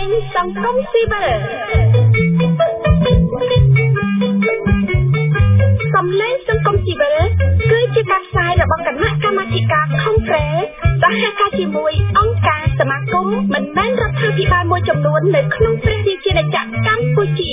សង្គមស៊ីវិលសំឡេងសង្គមស៊ីវិលគឺជាការផ្សាយរបស់គណៈកម្មាធិការ Congress សហការជាមួយអង្គការសមាគមមិនមែនរដ្ឋាភិបាលមួយចំនួននៅក្នុងព្រះរាជាណាចក្រកម្ពុជា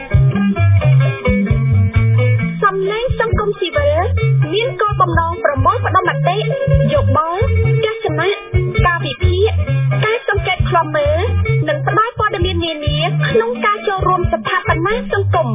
សំឡេងសង្គមស៊ីវិលមានគោលបំណងប្រមូលផ្ដុំមតិយោបល់ទស្សនៈការវិភាគការសង្កេតឃ្លាំមើលនិងផ្ដល់ព័ត៌មាននានាក្នុងការចូលរួមស្ថាបនាសង្គម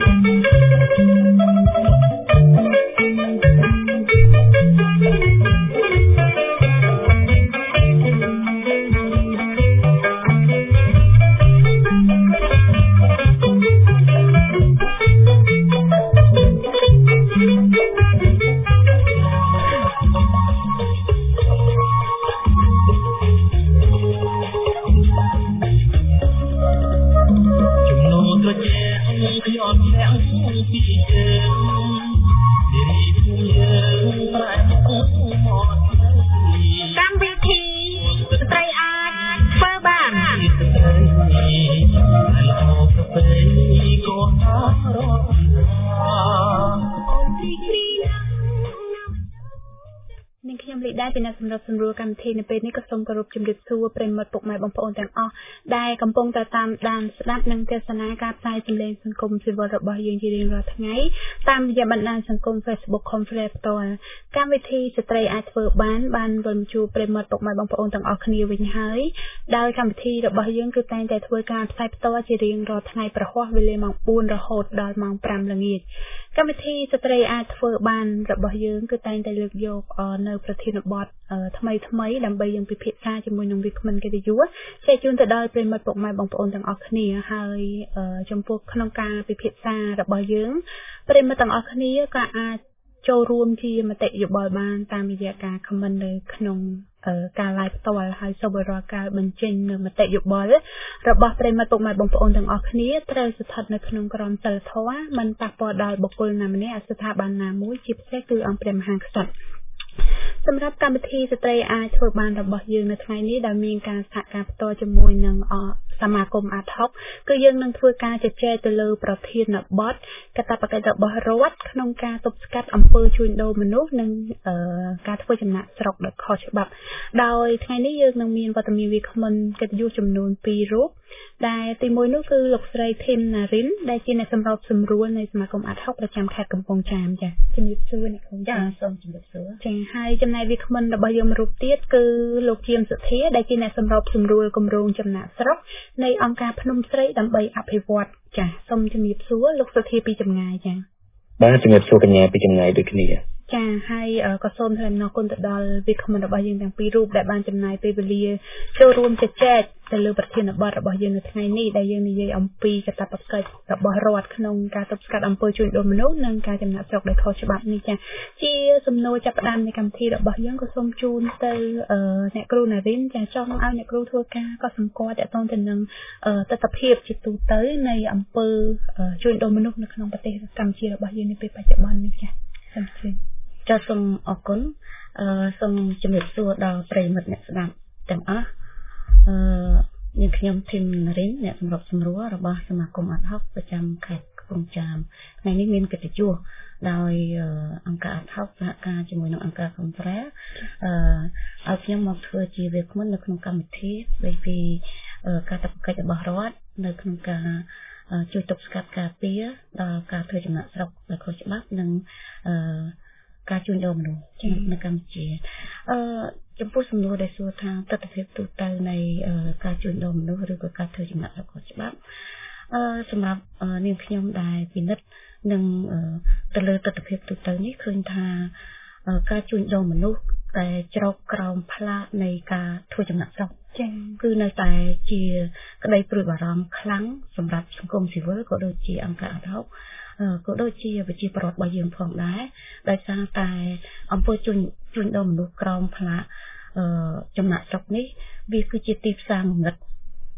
ពីអ្នកសម្រាប់សម្រួលកម្មវិធីនៅពេលនេះក៏សូមគោរពជំរាបសួរប្រិយមិត្តពុកម៉ែបងប្អូនទាំងអស់ដែលកំពុងតែតាមដានស្ដាប់និងទស្សនាការផ្សាយសម្លេងសង្គមស៊ីវិលរបស់យើងជារៀងរាល់ថ្ងៃតាមរយៈបណ្ដាញសង្គម Facebook Conference ផ្ទាល់កម្មវិធីស្ត្រីអាចធ្វើបានវិលជួបប្រិយមិត្តពុកម៉ែបងប្អូនទាំងអស់គ្នាវិញហើយដោយកម្មវិធីរបស់យើងគឺតែងតែធ្វើការផ្សាយផ្ទាល់ជារៀងរាល់ថ្ងៃប្រហ័សវេលាម៉ោង 4 រហូតដល់ម៉ោង 5 ល្ងាចកម្មវិធីស្ត្រីអាចធ្វើបានរបស់យើងគឺតែងតែលើកយកនៅប្រធានបទថ្មីដើម្បីយើងពិភាក្សាជាមួយនឹងវាគ្មិនកិត្តិយសចែកជូនទៅដល់ប្រិយមិត្តពុកម៉ែបងប្អូនទាំងអស់គ្នាហើយចំពោះក្នុងការពិភាក្សារបស់យើងប្រិយមិត្តទាំងអស់គ្នាក៏អាចចូលរួមជាមតិយោបល់បានតាមរយៈការ comment នៅក្នុងការ live ផ្ទាល់ហើយសូមរាល់ការបញ្ចេញនៅមតិយោបល់របស់ប្រិយមិត្តពុកម៉ែបងប្អូនទាំងអស់គ្នាត្រូវស្ថិតនៅក្នុងក្រមសីលធម៌មិនប៉ះពាល់ដល់បុគ្គលណាម្នាក់ស្ថាប័នណាមួយជាពិសេសគឺអង្គព្រះមហាក្សត្រសម្រាប់កម្មវិធីស្ត្រីអាចធ្វើបានរបស់យើងនៅថ្ងៃនេះដែលមានការសហការផ្ទាល់ជាមួយនឹងសមាគមអាតហុកគឺយើងនឹងធ្វើការជជែកទៅលើប្រធានបទកាតព្វកិច្ចរបស់រដ្ឋក្នុងការទប់ស្កាត់អំពើជួញដូរមនុស្សនិងការធ្វើចំណាកស្រុកដោយខុសច្បាប់ដោយថ្ងៃនេះយើងនឹងមានវត្តមានវាគ្មិនកិត្តិយសចំនួន 2 រូបដែលទីមួយនោះគឺលោកស្រីធីនណារិនដែលជាអ្នកសម្របសម្រួលនៃសមាគមអាតហុកប្រចាំខេត្តកំពង់ចាមចា៎ជំរាបសួរអ្នកគ្រូចា៎សូមជំរាបសួរចា៎ហើយចំណែកវាគ្មិនរបស់យើងរូបទៀតគឺលោកជាមសុធាដែលជាអ្នកសម្របសម្រួលគម្រោងចំណាកស្រុកនៃអង្គការភ្នំស្រីដើម្បីអភិវឌ្ឍចា៎សូមជំរាបសួរលោកសុធាពីចម្ងាយចា៎បាទជំរាបសួរកញ្ញាពីចម្ងាយដូចគ្នាចាហើយក៏សូមថ្លែងអំណរគុណទៅដល់វាគ្មិនរបស់យើងទាំង 2 រូបដែលបានចំណាយពេលវេលាចូលរួមជជែកទៅលើប្រធានបទរបស់យើងនៅថ្ងៃនេះដែលយើងនិយាយអំពីកាតព្វកិច្ចរបស់រដ្ឋក្នុងការទប់ស្កាត់អំពើជួញដូរមនុស្សនិងការចំណាកស្រុកដោយខុសច្បាប់នេះចាជាសំណួរចាប់ផ្ដើមនៃកម្មវិធីរបស់យើងក៏សូមជូនទៅអ្នកគ្រូណារិនចាចង់ឲ្យអ្នកគ្រូធ្វើការក៏សម្គាល់ទាក់ទងទៅនឹងទស្សនវិជ្ជាជាទូទៅនៃអំពើជួញដូរមនុស្សនៅក្នុងប្រទេសកម្ពុជារបស់យើងនាពេលបច្ចុប្បន្ននេះចាសូមជឿចាសូមអរគុណសូមជំរាបសួរដល់ប្រិយមិត្តអ្នកស្ដាប់ទាំងអស់នាងខ្ញុំធីមណារិនអ្នកសម្របសម្រួលរបស់សមាគមអាត់ហុកប្រចាំខេត្តកំពង់ចាមថ្ងៃនេះមានកិត្តិយសដោយអង្គការអាត់ហុកសហការជាមួយនឹងអង្គការកំប្រែឲ្យខ្ញុំមកធ្វើជាវាគ្មិននៅក្នុងកម្មវិធីស្ដីពីការតបកិច្ចរបស់រដ្ឋនៅក្នុងការជួយទប់ស្កាត់ការពារដល់ការធ្វើចំណាកស្រុកដោយខុសច្បាប់និងការជួញដូរមនុស្សនៅកម្ពុជាចំពោះសំណួរដែលសួរថាទស្សនវិជ្ជាទូទៅនៃការជួញដូរមនុស្សឬក៏ការធ្វើចំណាកស្រុកខុសច្បាប់សម្រាប់នាងខ្ញុំដែលពិនិត្យនឹងទៅលើទស្សនវិជ្ជាទូទៅនេះឃើញថាការជួញដូរមនុស្សតែជ្រកក្រោមផ្លាកនៃការធ្វើចំណាកស្រុកគឺនៅតែជាក្តីព្រួយបារម្ភខ្លាំងសម្រាប់សង្គមស៊ីវិលក៏ដូចជាអង្គការអាត់ហុកក៏ដូចជាប្រជាពលរដ្ឋរបស់យើងផងដែរដោយសារតែអំពើជួញដូរមនុស្សក្រោមផ្លាកចំណាកស្រុកនេះវាគឺជាទីផ្សារងងឹត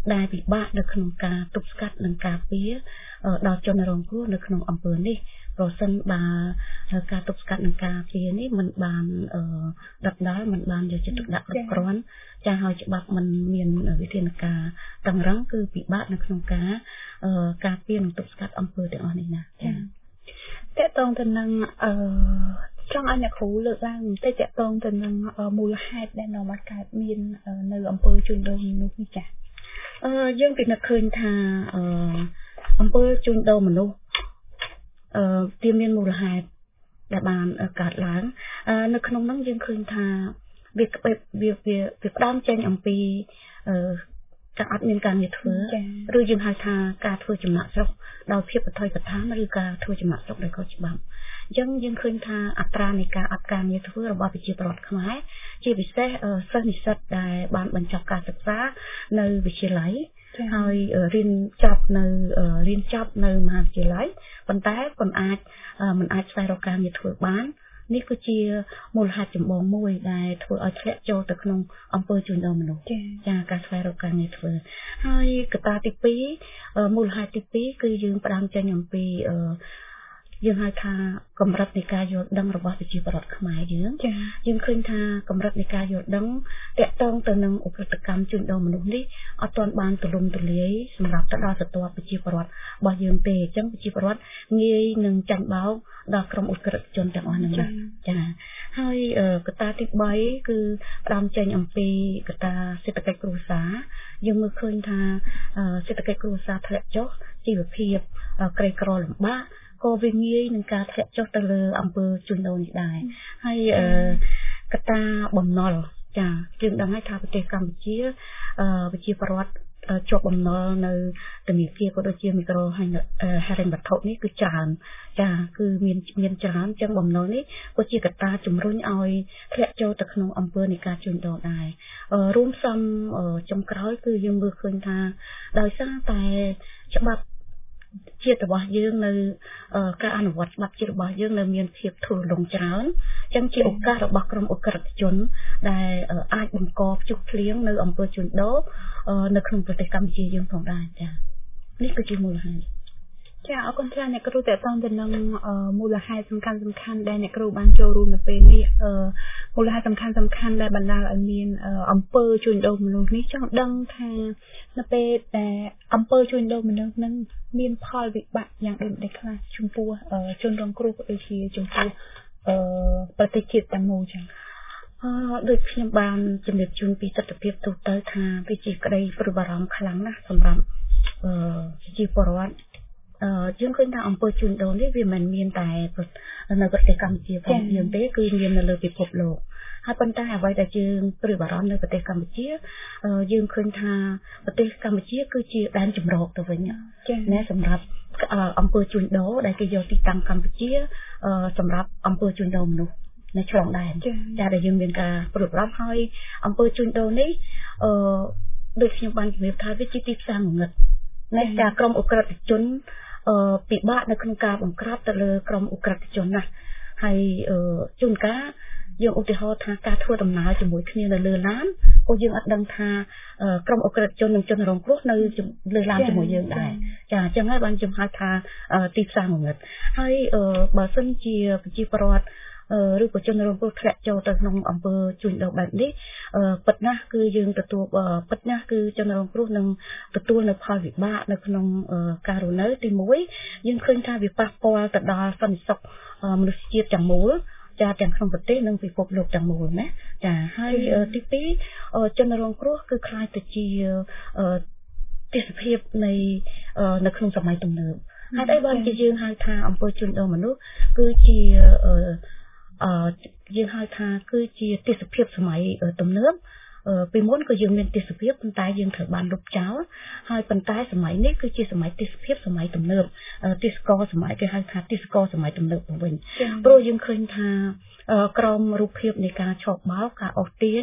ដែលពិបាកនៅក្នុងការទប់ស្កាត់និងការពារដល់ជនរងគ្រោះនៅក្នុងអំពើនេះប្រសិនបើការទប់ស្កាត់និងការពារនេះមិនបានដិតដល់មិនបានយកចិត្តទុកដាក់គ្រប់គ្រាន់ចាហើយច្បាប់មិនមានវិធានការតឹងរ៉ឹងគឺពិបាកនៅក្នុងការពារនិងទប់ស្កាត់អំពើទាំងអស់នេះណាចាតកតងទៅនឹងចង់ឲ្យអ្នកគ្រូលើកឡើងបន្តិចតកតងទៅនឹងមូលហេតុដែលនាំឲ្យកើតមាននៅអំពើជួញដូរមនុស្សនេះចាយើងពិនិត្យឃើញថាអំពើជួញដូរមនុស្សវាមានមូលហេតុដែលបានកើតឡើងនៅក្នុងនោះយើងឃើញថាវាផ្ដើមចេញអំពីការអត់មានការងារធ្វើឬយើងហៅថាការធ្វើចំណាក់ស្រុកដោយភាពបថុយបឋានឬការធ្វើចំណាក់ស្រុកដោយខុសច្បាប់អញ្ចឹងយើងឃើញថាអត្រានៃការអត់ការងារធ្វើរបស់ប្រជាពលរដ្ឋខ្មែរជាពិសេសសិស្សនិស្សិតដែលបានបញ្ចប់ការសិក្សានៅវិទ្យាល័យហើយរៀនចប់នៅមហាវិទ្យាល័យប៉ុន្តែមិនអាចស្វែងរកការងារធ្វើបាននេះគឺជាមូលហេតុចម្បងមួយដែលធ្វើឲ្យធ្លាក់ចូលទៅក្នុងអំពើជួញដូរមនុស្សចាការស្វែងរកការងារធ្វើហើយកត្តាទី2មូលហេតុទី2គឺយើងផ្ដើមចេញអំពីយើងហៅថាកម្រិតនៃការយល់ដឹងរបស់ប្រជាពលរដ្ឋខ្មែរយើងឃើញថាកម្រិតនៃការយល់ដឹងតាក់ទងទៅនឹងឧក្រិដ្ឋកម្មជួញដូរមនុស្សនេះអត់ទាន់បានទូលំទូលាយសម្រាប់ទៅដល់ស្ទាប់ប្រជាពលរដ្ឋរបស់យើងទេអញ្ចឹងប្រជាពលរដ្ឋងាយនឹងចាញ់បោកដល់ក្រុមឧក្រិដ្ឋជនទាំងអស់ហ្នឹងណាចាហើយកត្តាទី3គឺផ្ដើមចេញអំពីកត្តាសេដ្ឋកិច្ចគ្រួសារយើងមើលឃើញថាសេដ្ឋកិច្ចគ្រួសារធ្លាក់ចុះជីវភាពក្រីក្រលំបាកក៏វាងាយនឹងការធ្លាក់ចុះទៅលើអំពើជួញដូរនេះដែរហើយកត្តាបំណុលចាយើងដឹងហើយថាប្រទេសកម្ពុជាប្រជាពលរដ្ឋជាប់បំណុលនៅធនាគារក៏ដូចជាមីក្រូហិរញ្ញវត្ថុនេះគឺច្រើនចាគឺមានច្រើនចឹងបំណុលនេះក៏ជាកត្តាជំរុញឲ្យធ្លាក់ចូលទៅក្នុងអំពើនៃការជួញដូរដែររួមផ្សំចុងក្រោយគឺយើងមើលឃើញថាដោយសារតែច្បាប់ជាតិរបស់យើងនៅការអនុវត្តច្បាប់ជាតិរបស់យើងនៅមានភាពធូរលុងច្រើនចឹងជាឱកាសរបស់ក្រុមឧក្រិដ្ឋជនដែលអាចបង្កភ្ជុះភ្លៀងនៅអំពើជួញដូរនៅក្នុងប្រទេសកម្ពុជាយើងផងដែរចានេះគឺជាមូលហេតុចាអរគុណច្រើនអ្នកគ្រូតេតងទៅនឹងមូលហេតុសំខាន់ដែលអ្នកគ្រូបានចូលរួមនៅពេលនេះមូលហេតុសំខាន់ដែលបណ្ដាលឲ្យមានអំពើជួញដូរមនុស្សនេះចង់ដឹងថានៅពេលដែលអំពើជួញដូរមនុស្សនឹងមានផលវិបាកយ៉ាងដូចម្តេចខ្លះចំពោះជនរងគ្រោះក៏ដូចជាចំពោះប្រទេសជាតិទាំងមូលចឹងដូចខ្ញុំបានជំរាបជូនពីទស្សនវិជ្ជាទូទៅថាវាជាក្តីព្រួយបារម្ភខ្លាំងណាស់សម្រាប់ប្រជាពលរដ្ឋយើងឃើញថាអំពើជួញដូរនេះវាមិនមានតែនៅប្រទេសកម្ពុជាផងយើងទេគឺមាននៅលើពិភពលោកហើយប៉ុន្តែអ្វីដែលយើងព្រួយបារម្ភនៅប្រទេសកម្ពុជាយើងឃើញថាប្រទេសកម្ពុជាគឺជាដែនជម្រកទៅវិញណាសម្រាប់អំពើជួញដូរដែលគេយកទីតាំងកម្ពុជាសម្រាប់អំពើជួញដូរមនុស្សនៅឆ្លងដែនចាដែលយើងមានការព្រួយបារម្ភហើយអំពើជួញដូរនេះដូចខ្ញុំបានជំរាបថាវាជាទីផ្សារងងឹតណាចាក្រុមឧក្រិដ្ឋជនពិបាកនៅក្នុងការបង្ក្រាបទៅលើក្រុមឧក្រិដ្ឋជនណាស់ហើយជួនកាលយើងឧទាហរណ៍ថាការធ្វើដំណើរជាមួយគ្នានៅលើឡានពួកយើងអត់ដឹងថាក្រុមឧក្រិដ្ឋជននិងជនរងគ្រោះនៅលើឡានជាមួយយើងដែរចាអញ្ចឹងហើយបានខ្ញុំហៅថាទីផ្សារងងឹតហើយបើសិនជាប្រជាពលរដ្ឋឬក៏ជនរងគ្រោះធ្លាក់ចូលទៅក្នុងអំពើជួញដូរបែបនេះពិតណាស់គឺយើងទទួលពិតណាស់គឺជនរងគ្រោះនឹងទទួលនៅផលវិបាកនៅក្នុងការរស់នៅទី1យើងឃើញថាវាប៉ះពាល់ទៅដល់សន្តិសុខមនុស្សជាតិទាំងមូលចាទាំងក្នុងប្រទេសនិងពិភពលោកទាំងមូលណាចាហើយទី2ជនរងគ្រោះគឺខ្លាចទៅជាទេសភាពនៅក្នុងសម័យទំនើបហើយតែបានជាយើងហៅថាអំពើជួញដូរមនុស្សគឺជាយើងហៅថាគឺជាទេសភាពសម័យទំនើបពីមុនក៏យើងមានទេសភាពប៉ុន្តែយើងត្រូវបានលុបចោលហើយប៉ុន្តែសម័យនេះគឺជាសម័យទេសភាពសម័យទំនើបទេសកលសម័យគេហៅថាទេសកលសម័យទំនើបទៅវិញព្រោះយើងឃើញថាក្រមរូបភាពនៃការឆោបបោកការអូសទាញ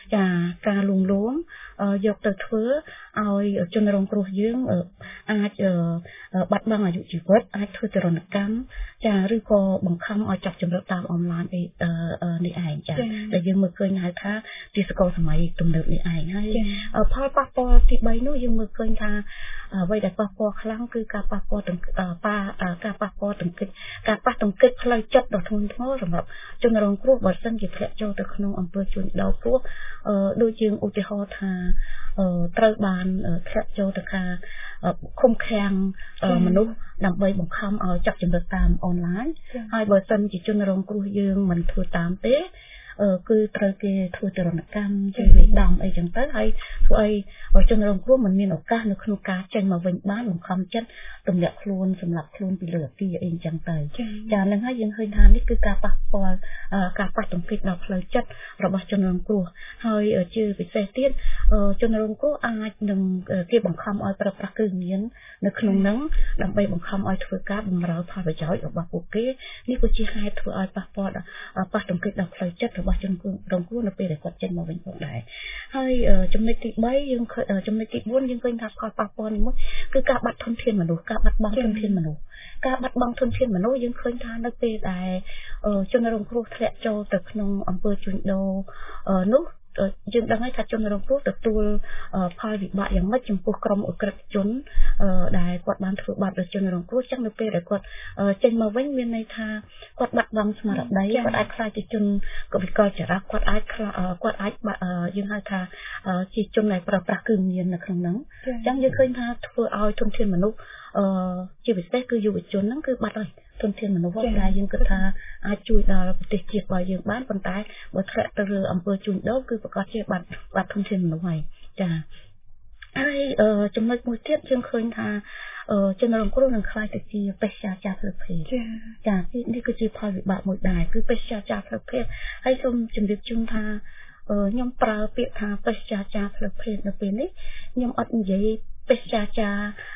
ចាការលួងលោមយកទៅធ្វើឲ្យជនរងគ្រោះយើងអាចបាត់បង់អាយុជីវិតអាចធ្វើទរណកម្មចាឬក៏បង្ខំឲ្យចាប់ចម្រិតតាមអនឡាញនេះឯងចាដែលយើងមើលឃើញហៅថាទីសកលសម័យទំនើបនេះឯងហើយផលប៉ះពាល់ទី3នោះយើងមើលឃើញថាអ្វីដែលប៉ះពាល់ខ្លាំងគឺការប៉ះពាល់ទាំងការប៉ះពាល់ទាំងការប៉ះទង្គិចផ្លូវចិត្តដ៏ធ្ងន់ធ្ងរសម្រាប់ជនរងគ្រោះបើសិនជាធ្លាក់ចូលទៅក្នុងអំពើជួញដូរព្រោះដូចយើងឧទាហរណ៍ថាត្រូវបានធ្លាក់ចូលទៅការឃុំឃាំងមនុស្សដើម្បីបង្ខំឲ្យចាប់ចម្រិតតាមអនឡាញហើយបើសិនជាជនរងគ្រោះយើងមិនធ្វើតាមទេគឺត្រូវគេធ្វើទរណកម្មជាវិដំអីចឹងទៅហើយធ្វើឲ្យជនរងគ្រោះមិនមានឱកាសនៅក្នុងការចេញមកវិញបានបង្ខំចិត្តទម្លាក់ខ្លួនសម្រាប់ខ្លួនពីលើអគារអីចឹងទៅចានឹងហើយយើងឃើញថានេះគឺការប៉ះពាល់ការប៉ះទង្គិចដល់ផ្លូវចិត្តរបស់ជនរងគ្រោះហើយជាពិសេសទៀតជនរងគ្រោះអាចនឹងគេបង្ខំឲ្យប្រើប្រាស់គ្រឿងញៀននៅក្នុងហ្នឹងដើម្បីបង្ខំឲ្យធ្វើការបម្រើផលប្រយោជន៍របស់ពួកគេនេះក៏ជាហេតុធ្វើឲ្យប៉ះពាល់ប៉ះទង្គិចដល់ផ្លូវចិត្តរបស់ជនរងគ្រោះនៅពេលដែលគាត់ចេញមកវិញផងដែរហើយចំណុចទី3យើងចំណុចទី4យើងឃើញថាផលប៉ះពាល់នេះមួយគឺការបាត់ធនធានមនុស្សការបាត់បង់ធនធានមនុស្សការបាត់បង់ធនធានមនុស្សយើងឃើញថានៅពេលដែលជនរងគ្រោះធ្លាក់ចូលទៅក្នុងអំពើជួញដូរនោះយើងដឹងហើយថាជនរងគ្រោះទទួលផលវិបាកយ៉ាងម៉េចចំពោះក្រុមអក្រិតជនដែលគាត់បានធ្វើបាបដល់ជនរងគ្រោះចឹងនៅពេលដែលគាត់ចេញមកវិញមានន័យថាគាត់បាត់បង់ស្មារតីគាត់អាចខ្លាចជាជនកវិកលចរិតគាត់អាចយើងហៅថាជាជនដែលប្រើប្រាស់គ្រឿងញៀននៅក្នុងហ្នឹងចឹងយើងឃើញថាធ្វើឲ្យធនធានមនុស្សជាពិសេសគឺយុវជនហ្នឹងគឺបាត់ហើយធនធានមនុស្សដែលយើងគិតថាអាចជួយដល់ប្រទេសជាតិរបស់យើងបានប៉ុន្តែបើធ្លាក់ទៅលើអំពើជួញដូរគឺប្រកាសជាបាត់ធនធានមនុស្សហើយចាហើយចំណុចមួយទៀតយើងឃើញថាជនរងគ្រោះនឹងខ្លាចទៅជាបេសកចាផ្លូវភេទចានេះគឺជាផលវិបាកមួយដែរគឺបេសកចាផ្លូវភេទហើយសូមជម្រាបជូនថាខ្ញុំប្រើពាក្យថាបេសកចាផ្លូវភេទនៅពេលនេះខ្ញុំអត់និយាយបេសកចា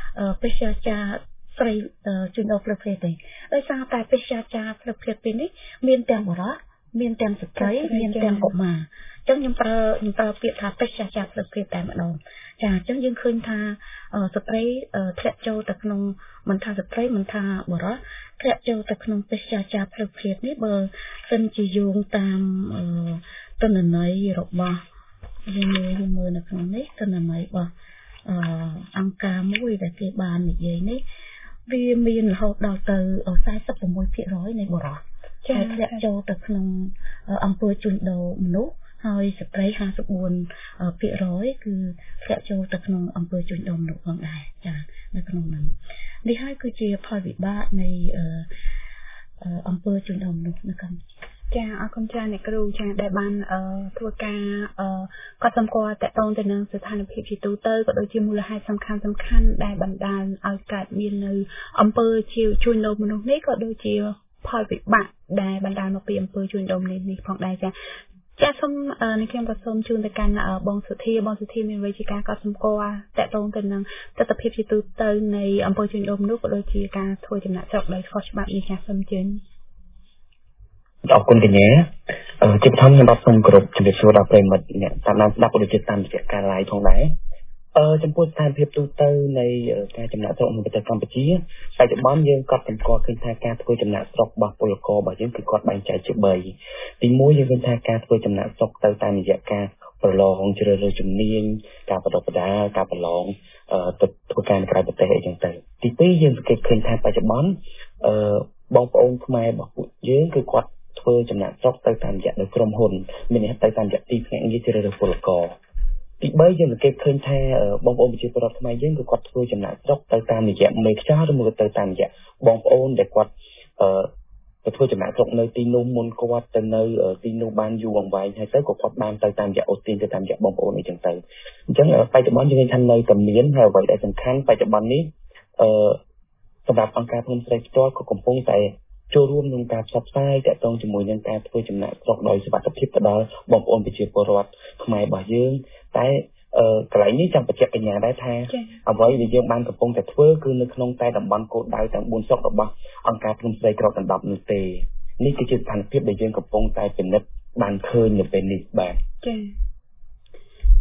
ស្រីជួញដូរផ្លូវភេទទេដោយសារតែបេសកចាផ្លូវភេទពេលនេះមានទាំងបុរសមានទាំងស្ត្រីមានទាំងកុមារអញ្ចឹងខ្ញុំប្រើពាក្យថាបេសកចាផ្លូវភេទតែម្ដងចាអញ្ចឹងយើងឃើញថាស្ត្រីធ្លាក់ចូលទៅក្នុងមិនថាស្ត្រីមិនថាបុរសធ្លាក់ចូលទៅក្នុងបេសកចាផ្លូវភេទនេះបើសិនជាយោងតាមទិន្នន័យរបស់យើងមើលនៅក្នុងនេះទិន្នន័យរបស់អង្គការមួយដែលគេបាននិយាយនេះវាមានរហូតដល់ទៅ 46% នៃបុរសដែលធ្លាក់ចូលទៅក្នុងអំពើជួញដូរមនុស្សហើយស្ត្រី 54% គឺធ្លាក់ចូលទៅក្នុងអំពើជួញដូរមនុស្សផងដែរចានៅក្នុងនោះនេះហើយគឺជាផលវិបាកនៃអំពើជួញដូរមនុស្សនៅកម្ពុជាចាអរគុណច្រើនអ្នកគ្រូចាដែលបានធ្វើការកត់សម្គាល់តកតងទៅនឹងស្ថានភាពជាទូទៅក៏ដូចជាមូលហេតុសំខាន់ដែលបណ្ដាលឲ្យកើតមាននៅអំពើជួញដូរមនុស្សនេះក៏ដូចជាផលវិបាកដែលបណ្ដាលមកពីអំពើជួញដូរនេះផងដែរចាសូមនេះខ្ញុំក៏សូមជូនទៅកាន់បងសុធាមានវិជាការកត់សម្គាល់តកតងទៅនឹងទស្សនវិជ្ជាជាទូទៅនៃអំពើជួញដូរមនុស្សក៏ដូចជាការធ្វើចំណាក់ស្រុកដោយខុសច្បាប់នេះចាសូមជឿអរគុណកញ្ញាជាបឋមខ្ញុំបាទសូមគោរពជំរាបសួរដល់ប្រិយមិត្តអ្នកតាមដានស្ដាប់ដូចជាតាមរយៈការ live ផងដែរចំពោះស្ថានភាពទូទៅនៃការចំណាក់ស្រុកនៅប្រទេសកម្ពុជាបច្ចុប្បន្នយើងកត់សម្គាល់ឃើញថាការធ្វើចំណាក់ស្រុករបស់ពលកររបស់យើងគឺគាត់បែងចែកជា3ទី1យើងឃើញថាការធ្វើចំណាក់ស្រុកទៅតាមរយៈការប្រឡងជ្រើសរើសជំនាញការបន្តបដាការប្រឡងទៅធ្វើការក្រៅប្រទេសអីចឹងទៅទី2យើងសង្កេតឃើញថាបច្ចុប្បន្នបងប្អូនខ្មែររបស់ពួកយើងគឺគាត់ធ្វើចំណាក់ស្រុកទៅតាមរយៈនៅក្រុមហ៊ុនមានន័យថាទៅតាមរយៈទីភ្នាក់ងារជ្រើសរើសពលករទី3យើងសង្កេតឃើញថាបងប្អូនប្រជាពលរដ្ឋខ្មែរយើងគឺគាត់ធ្វើចំណាក់ស្រុកទៅតាមរយៈមេខ្យល់ឬមួយទៅតាមរយៈបងប្អូនដែលគាត់ទៅធ្វើចំណាក់ស្រុកនៅទីនោះមុនគាត់ទៅនៅទីនោះបានយូរអង្វែងហើយទៅក៏គាត់បានទៅតាមរយៈអូស្ទីនទៅតាមរយៈបងប្អូនអីចឹងទៅអញ្ចឹងបច្ចុប្បន្នយើងឃើញថានៅតែមានហើយអ្វីដែលសំខាន់បច្ចុប្បន្ននេះសម្រាប់អង្គការភូមិស្រីផ្ទាល់ក៏កំពុងតែចូលរួមក្នុងការផ្សព្វផ្សាយតាក់ទងជាមួយនឹងការធ្វើចំណាក់ស្រុកដោយសុវត្ថិភាពទៅដល់បងប្អូនប្រជាពលរដ្ឋខ្មែររបស់យើងតែកន្លែងនេះចង់បញ្ជាក់កញ្ញាដែរថាអ្វីដែលយើងបានកំពុងតែធ្វើគឺនៅក្នុងតែតំបន់គោលដៅទាំង4ស្រុករបស់អង្គការភូមិស្រីក្របដណ្ដប់នោះទេនេះគឺជាស្ថានភាពដែលយើងកំពុងតែពិនិត្យបានឃើញនៅពេលនេះបាទចា៎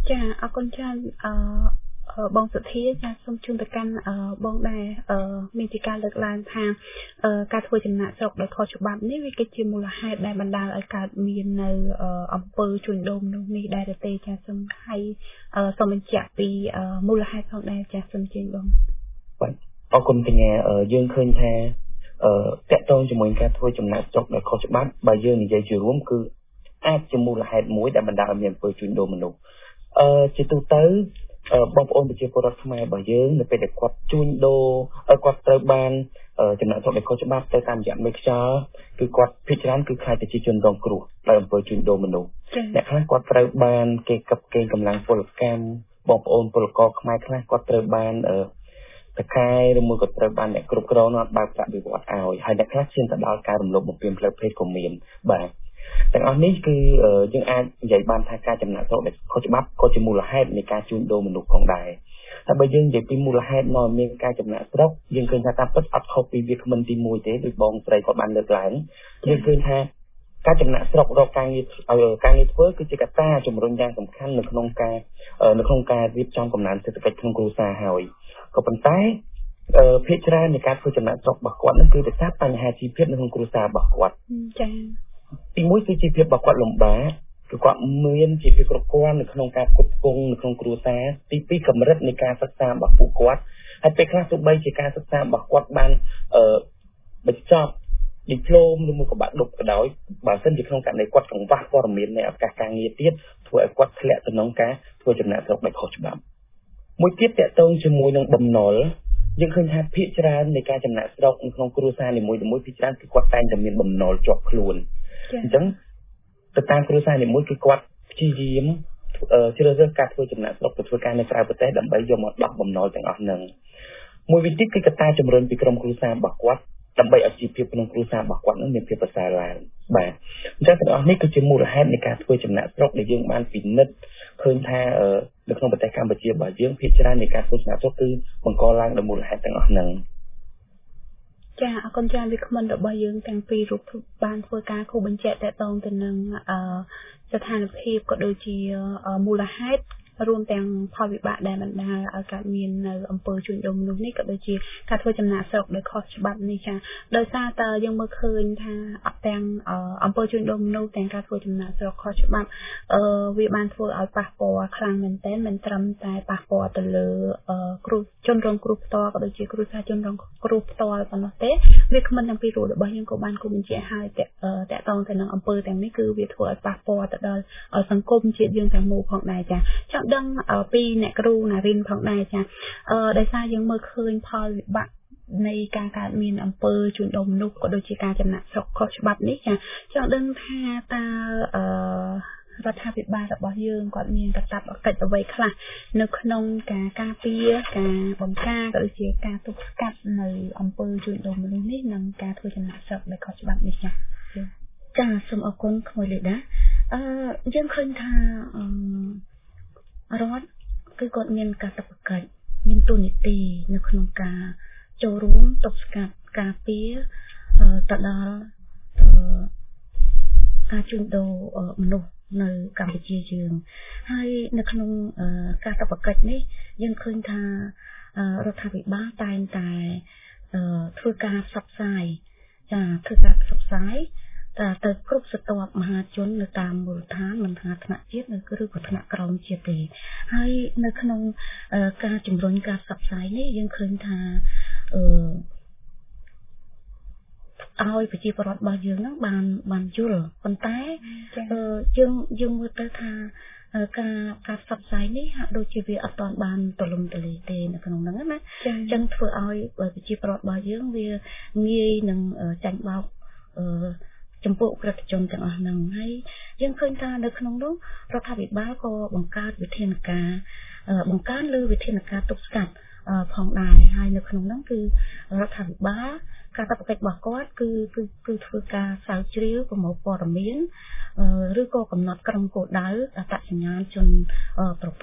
ចាអរគុណច្រើនបងសុធាចាសូមជូនទៅកាន់បងដែរមានជាការលើកឡើងថាការធ្វើចំណាក់ស្រុកដោយខុសច្បាប់នេះវាគឺជាមូលហេតុដែលបណ្ដាលឲ្យកើតមាននៅអំពើជួញដូរមនុស្សនេះដែរទេចាសូមឲ្យសូមបញ្ជាក់ពីមូលហេតុផងដែរចាសូមជឿបងបាទអរគុណកញ្ញាយើងឃើញថាតកតងជាមួយការធ្វើចំណាក់ស្រុកដោយខុសច្បាប់បើយើងនិយាយជារួមគឺអាចជាមូលហេតុមួយដែលបណ្ដាលឲ្យមានអំពើជួញដូរមនុស្សជាទូទៅបងប្អូនប្រជាពលរដ្ឋខ្មែររបស់យើងនៅពេលដែលគាត់ជួញដូរគាត់ត្រូវបានចំណាក់ស្រុកដោយខុសច្បាប់ទៅតាមរយៈមេខ្យល់គឺគាត់ភិកច្រើនគឺខ្លាចទៅជាជនរងគ្រោះដោយអំពើជួញដូរមនុស្សអ្នកខ្លះគាត់ត្រូវបានគេកັບកេងកម្លាំងពលកម្មបងប្អូនពលករខ្មែរខ្លះគាត់ត្រូវបានតកែឬមួយក៏ត្រូវបានអ្នកគ្រប់គ្រងនោះបើកប្រាក់បៀវត្សឲ្យហើយអ្នកខ្លះឈានទៅដល់ការរំលោភបំពានផ្លូវភេទក៏មានបាទទាំងអស់នេះគឺយើងអាចនិយាយបានថាការចំណាក់ស្រុកដែលខុសច្បាប់ក៏ជាមូលហេតុនៃការជួញដូរមនុស្សផងដែរតែបើយើងនិយាយពីមូលហេតុនាំមានការចំណាក់ស្រុកយើងឃើញថាតាមពិតអត់ខុសពីវាគ្មិនទី1ទេដោយបងស្រីគាត់បានលើកឡើងយើងឃើញថាការចំណាក់ស្រុករកការងារធ្វើគឺជាកត្តាជំរុញយ៉ាងសំខាន់នៅក្នុងការរៀបចំកំណើនសេដ្ឋកិច្ចក្នុងគ្រួសារហើយក៏ប៉ុន្តែភាគច្រើននៃការធ្វើចំណាក់ស្រុករបស់គាត់នឹងគឺដោយសារបញ្ហាជីវភាពនៅក្នុងគ្រួសាររបស់គាត់ចា៎ទី1គឺជីវភាពរបស់គាត់លំបាកគឺគាត់មានជីវភាពគ្រប់គ្រាន់នៅក្នុងការគ្រប់គ្រងនៅក្នុងគ្រួសារទី2កម្រិតនៃការសិក្សារបស់ពួកគាត់ហើយពេលខ្លះទោះបីជាការសិក្សារបស់គាត់បានបញ្ចប់ឌីប្លូមឬមួយក៏បាក់ឌុបក៏ដោយបើមិនជាក្នុងករណីគាត់កង្វះព័ត៌មាននៃឱកាសការងារទៀតធ្វើឲ្យគាត់ធ្លាក់ទៅក្នុងការធ្វើចំណាក់ស្រុកដោយខុសច្បាប់មួយទៀតតកតងជាមួយនឹងបំណុលយើងឃើញថាភាគច្រើននៃការចំណាក់ស្រុកនៅក្នុងគ្រួសារនីមួយៗភាគច្រើនគឺគាត់តែងតែមានបំណុលជាប់ខ្លួនអញ្ចឹងទៅតាមគ្រួសារនីមួយគឺគាត់ព្យាយាមជ្រើសរើសការធ្វើចំណាក់ស្រុកទៅធ្វើការនៅក្រៅប្រទេសដើម្បីយកមកដោះបំណុលទាំងអស់ហ្នឹងមួយវិញទៀតគឺកត្តាជំរុញពីក្រុមគ្រួសាររបស់គាត់ដើម្បីឲ្យជីវភាពក្នុងគ្រួសាររបស់គាត់នឹងមានភាពប្រសើរឡើងបាទអញ្ចឹងទាំងអស់នេះគឺជាមូលហេតុនៃការធ្វើចំណាក់ស្រុកដែលយើងបានពិនិត្យឃើញថានៅក្នុងប្រទេសកម្ពុជារបស់យើងភាគច្រើននៃការធ្វើចំណាក់ស្រុកគឺបង្កឡើងដោយមូលហេតុទាំងអស់ហ្នឹងចាអរគុណច្រើនវាគ្មិនរបស់យើងទាំងពីររូបបានធ្វើការគូបញ្ជាក់តកតងទៅនឹងស្ថានភាពក៏ដូចជាមូលហេតុរួមទាំងផលវិបាកដែលបណ្ដាលឲ្យកើតមាននៅអំពើជួញដូរមនុស្សនេះក៏ដូចជាការធ្វើចំណាក់ស្រុកដោយខុសច្បាប់នេះចាដោយសារតើយើងមើលឃើញថាអត់ទាំងអំពើជួញដូរមនុស្សទាំងការធ្វើចំណាក់ស្រុកខុសច្បាប់វាបានធ្វើឲ្យប៉ះពាល់ខ្លាំងមែនទែនមិនត្រឹមតែប៉ះពាល់ទៅលើគ្រូជនរងគ្រោះផ្ទាល់ក៏ដូចជាគ្រួសារជនរងគ្រោះផ្ទាល់ប៉ុណ្ណោះទេវាគ្មិនទាំងពីររូបរបស់យើងក៏បានគូបញ្ជាក់ឲ្យតកតងទៅនឹងអំពើទាំងនេះគឺវាធ្វើឲ្យប៉ះពាល់ទៅដល់សង្គមជាតិយើងទាំងមូលផងដែរចាចង់ដឹងពីអ្នកគ្រូណារិនផងដែរចាដោយសារយើងមើលឃើញផលវិបាកនៃការកើតមានអំពើជួញដូរមនុស្សក៏ដូចជាការចំណាក់ស្រុកខុសច្បាប់នេះចាចង់ដឹងថាតើរដ្ឋាភិបាលរបស់យើងគាត់មានកាតព្វកិច្ចអ្វីខ្លះនៅក្នុងការការពារការបង្ការក៏ដូចជាការទប់ស្កាត់នៅអំពើជួញដូរមនុស្សនេះនិងការធ្វើចំណាក់ស្រុកដោយខុសច្បាប់នេះចាសូមអរគុណក្មួយលីដាយើងឃើញថារដ្ឋគឺគាត់មានកាតព្វកិច្ចមានទូនីតិនៅក្នុងការចូលរួមទប់ស្កាត់ការពារទៅដល់ការជួញដូរមនុស្សនៅកម្ពុជាយើងហើយនៅក្នុងកាតព្វកិច្ចនេះយើងឃើញថារដ្ឋាភិបាលតែងតែធ្វើការផ្សព្វផ្សាយធ្វើការផ្សព្វផ្សាយទៅគ្រប់ស្រទាប់មហាជននៅតាមមូលដ្ឋានមិនថាថ្នាក់ជាតិឬក៏ថ្នាក់ក្រោមជាតិទេហើយនៅក្នុងការជំរុញការផ្សព្វផ្សាយនេះយើងឃើញថាឲ្យប្រជាពលរដ្ឋរបស់យើងហ្នឹងបានយល់ប៉ុន្តែយើងមើលទៅថាការផ្សព្វផ្សាយនេះហាក់ដូចជាវាអត់ទាន់បានទូលំទូលាយទេនៅក្នុងហ្នឹងណាអញ្ចឹងធ្វើឲ្យប្រជាពលរដ្ឋរបស់យើងវាងាយនឹងចាញ់បោកចំពោះក្រិតជនទាំងអស់ហ្នឹងហើយយើងឃើញថានៅក្នុងនោះរដ្ឋាភិបាលក៏បង្កើតវិធានការបង្កើនលើវិធានការទប់ស្កាត់ផងដែរហើយនៅក្នុងនោះគឺរដ្ឋាភិបាលការកាតព្វកិច្ចរបស់គាត់គឺធ្វើការស្រាវជ្រាវប្រមូលព័ត៌មានឬក៏កំណត់ក្រុមគោលដៅអត្តសញ្ញាណជនប្រព្រឹត្ត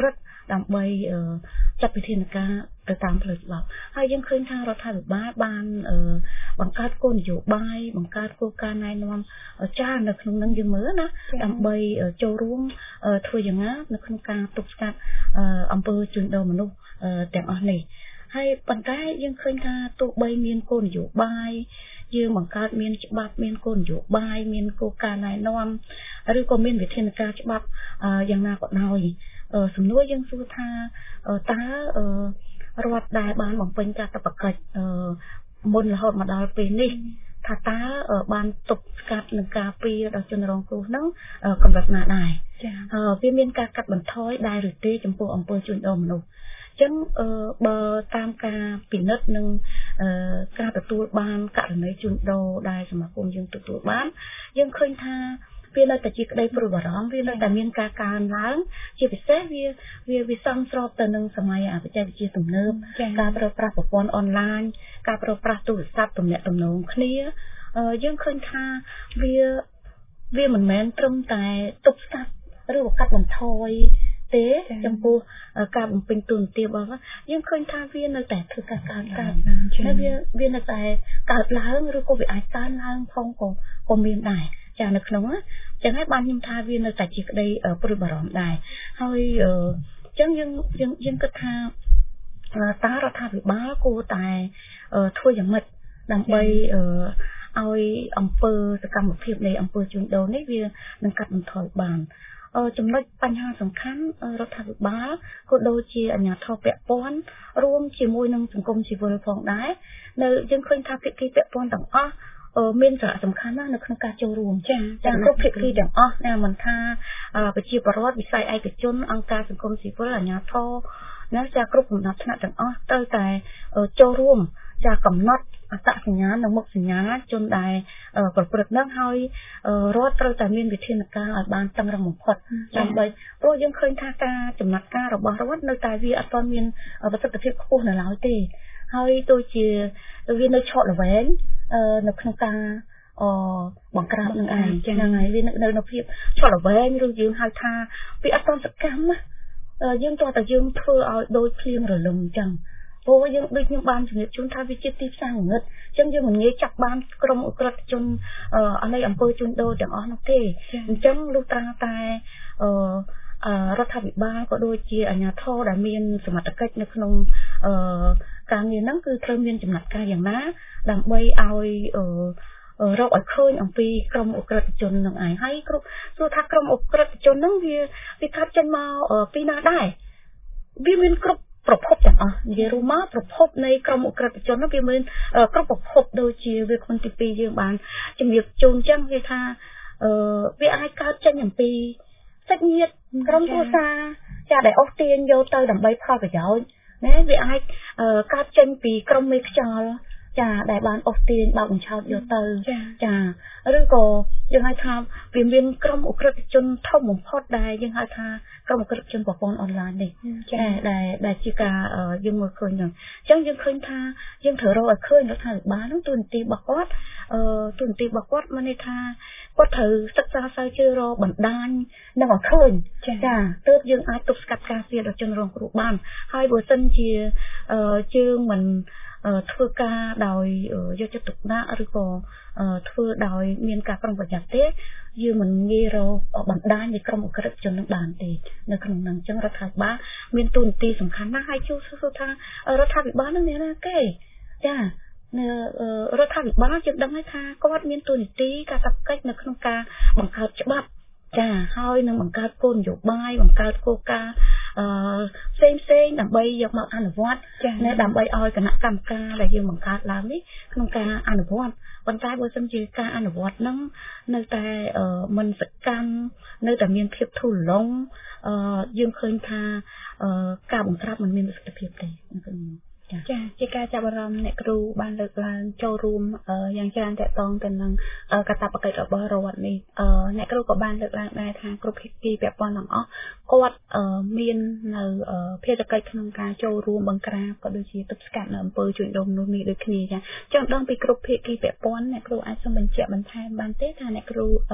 ដើម្បីចាត់វិធានការទៅតាមផ្លូវច្បាប់ហើយយើងឃើញថារដ្ឋាភិបាលបានបង្កើតគោលនយោបាយបង្កើតគោលការណ៍ណែនាំចានៅក្នុងនឹងយើងមើលណាដើម្បីចូលរួមធ្វើយ៉ាងណានៅក្នុងការទប់ស្កាត់អំពើជួញដូរមនុស្សទាំងអស់នេះហើយប៉ុន្តែយើងឃើញថាទោះបីមានគោលនយោបាយយើងបង្កើតមានច្បាប់មានគោលនយោបាយមានគោលការណ៍ណែនាំឬក៏មានវិធានការច្បាប់យ៉ាងណាក៏ដោយសំណួរយើងសួរថាតើរដ្ឋដែលបានបំពេញកាតព្វកិច្ចមុនរហូតមកដល់ពេលនេះថាតើបានទប់ស្កាត់នឹងការពារដល់ជនរងគ្រោះហ្នឹងកម្រិតណាដែរវាមានការកាត់បន្ថយដែរឬទេចំពោះអំពើជួញដូរមនុស្សចឹងបើតាមការពិនិត្យនិងការទទួលបានករណីជួញដូរដែលសមាគមយើងទទួលបានយើងឃើញថាវានៅតែជាក្តីព្រួយបារម្ភវានៅតែមានការកើនឡើងជាពិសេសវាសមស្របទៅនឹងសម័យបច្ចេកវិទ្យាទំនើបការប្រើប្រាស់ប្រព័ន្ធអនឡាញការប្រើប្រាស់ទូរស័ព្ទទំនាក់ទំនងគ្នាយើងឃើញថាវាមិនមែនត្រឹមតែទប់ស្កាត់ឬកាត់បន្ថយទេចំពោះការបំពេញទូនទារបស់យើងឃើញថាវានៅតែធ្វើការកើនឡើងហើយវានៅតែកើតឡើងឬក៏វាអាចកើនឡើងផងក៏មានដែរចានៅក្នុងចឹងហើយបានខ្ញុំថាវានៅតែជាក្តីព្រួយបារម្ភដែរហើយចឹងយើងគិតថាតើរដ្ឋាភិបាលគួរតែធ្វើយ៉ាងម៉េចដើម្បីឲ្យអំពើសកម្មភាពនៃអំពើជួញដូរនេះវានឹងកាត់បន្ថយបានចំណុចបញ្ហាសំខាន់រដ្ឋាភិបាលក៏ដូចជាអាជ្ញាធរពាក់ព័ន្ធរួមជាមួយនឹងសង្គមស៊ីវិលផងដែរនៅយើងឃើញថាភាគីពាក់ព័ន្ធទាំងអស់មានសារៈសំខាន់ណាស់នៅក្នុងការចូលរួមចាគ្រប់ភាគីទាំងអស់ណាមិនថាប្រជាពលរដ្ឋវិស័យឯកជនអង្គការសង្គមស៊ីវិលអាជ្ញាធរណាចាគ្រប់កំណត់ថ្នាក់ទាំងអស់ត្រូវតែចូលរួមចាកំណត់អត្តសញ្ញាណនិងមុខសញ្ញាជនដែលប្រព្រឹត្តនឹងហើយរដ្ឋត្រូវតែមានវិធានការឲ្យបានតឹងរ៉ឹងបំផុតដើម្បីព្រោះយើងឃើញថាការចំណាត់ការរបស់រដ្ឋនៅតែវាអត់ទាន់មានប្រសិទ្ធភាពខ្ពស់នៅឡើយទេហើយដូចជាវានៅឆក់ល្វែងនៅក្នុងការបង្ក្រាបនឹងឯងហ្នឹងហើយវានៅភាពឆក់ល្វែងឬយើងហៅថាវាអត់ទាន់សកម្មយើងតោះតែយើងធ្វើឲ្យដូចភ្លៀងរលឹមអញ្ចឹងព្រោះយើងដូចខ្ញុំបានជំរាបជូនថាវាជាទីផ្សារងងឹតអញ្ចឹងយើងមិនងាយចាប់បានក្រុមអក្រិតជននៃអំពើជួញដូរទាំងអស់នោះទេអញ្ចឹងលុះត្រាតែរដ្ឋាភិបាលក៏ដូចជាអាជ្ញាធរដែលមានសមត្ថកិច្ចនៅក្នុងការងារហ្នឹងគឺត្រូវមានចំណាត់ការយ៉ាងណាដើម្បីឲ្យរកឲ្យឃើញអំពីក្រុមអក្រិតជននឹងឯងហើយគ្រប់ព្រោះថាក្រុមអក្រិតជនហ្នឹងវាកើតចេញមកពីណាដែរវាមានគ្រប់ប្រភពទាំងអស់និយាយរួមមកប្រភពនៃក្រុមអក្រិតជននោះវាមានគ្រប់ប្រភពដូចជាវាក្នុងទី2យើងបានជំរាបជូនអញ្ចឹងគេថាវាអាចកើតចេញអំពីសាច់ញាតិក្រុមគ្រួសារចាដែលអូសទាញយកទៅដើម្បីផលប្រយោជន៍ណាវាអាចកើតចេញពីក្រុមមេខ្យល់ចាដែលបានអូសទាញបោកបញ្ឆោតយកទៅចាឬក៏យើងហៅថាវាមានក្រុមអក្រិតជនធំបំផុតដែលយើងហៅថាក្រុមអក្រិតជនប្រព័ន្ធអនឡាញនេះចាដែលជាការយើងមើលឃើញហ្នឹងអញ្ចឹងយើងឃើញថាយើងត្រូវរកឲ្យឃើញរដ្ឋាភិបាលហ្នឹងទូនទីរបស់គាត់ទូនទីរបស់គាត់មានន័យថាគាត់ត្រូវសិក្សាស្រាវជ្រាវរកបណ្ដាញនឹងឲ្យឃើញចាទើបយើងអាចទប់ស្កាត់ការពារដល់ជនរងគ្រោះបានហើយបើសិនជាយើងមិនធ្វើការដោយយកចិត្តទុកដាក់ឬក៏ធ្វើដោយមានការប្រុងប្រយ័ត្នទេយើងមិនងាយរកបណ្ដាញនៃក្រុមអក្រិតជននឹងបានទេនៅក្នុងហ្នឹងអញ្ចឹងរដ្ឋាភិបាលមានតួនាទីសំខាន់ណាស់ហើយជួយសួរថារដ្ឋាភិបាលនឹងមានណាគេចារដ្ឋាភិបាលយើងដឹងហើយថាគាត់មានតួនាទីកាតព្វកិច្ចនៅក្នុងការបង្កើតច្បាប់ចាហើយនឹងបង្កើតគោលនយោបាយបង្កើតគោលការណ៍ផ្សេងដើម្បីយកមកអនុវត្តណាដើម្បីឲ្យគណៈកម្មការដែលយើងបង្កើតឡើងនេះក្នុងការអនុវត្តប៉ុន្តែបើសិនជាការអនុវត្តហ្នឹងនៅតែមិនសកម្មនៅតែមានភាពធូរលុងយើងឃើញថាការបង្ក្រាបមិនមានប្រសិទ្ធភាពទេចាជាការចាប់អារម្មណ៍អ្នកគ្រូបានលើកឡើងចូលរួមយ៉ាងច្រើនតកតងទៅនឹងកាតព្វកិច្ចរបស់រដ្ឋនេះអ្នកគ្រូក៏បានលើកឡើងដែរថាគ្រប់ភាគីពាក់ព័ន្ធទាំងអស់គាត់មាននៅភារកិច្ចក្នុងការចូលរួមបង្ក្រាបក៏ដូចជាទប់ស្កាត់នៅអំពើជួញដូរមនុស្សនេះដូចគ្នាចាចឹងដល់ពីគ្រប់ភាគីពាក់ព័ន្ធអ្នកគ្រូអាចសូមបញ្ជាក់បន្ថែមបានទេថាអ្នកគ្រូ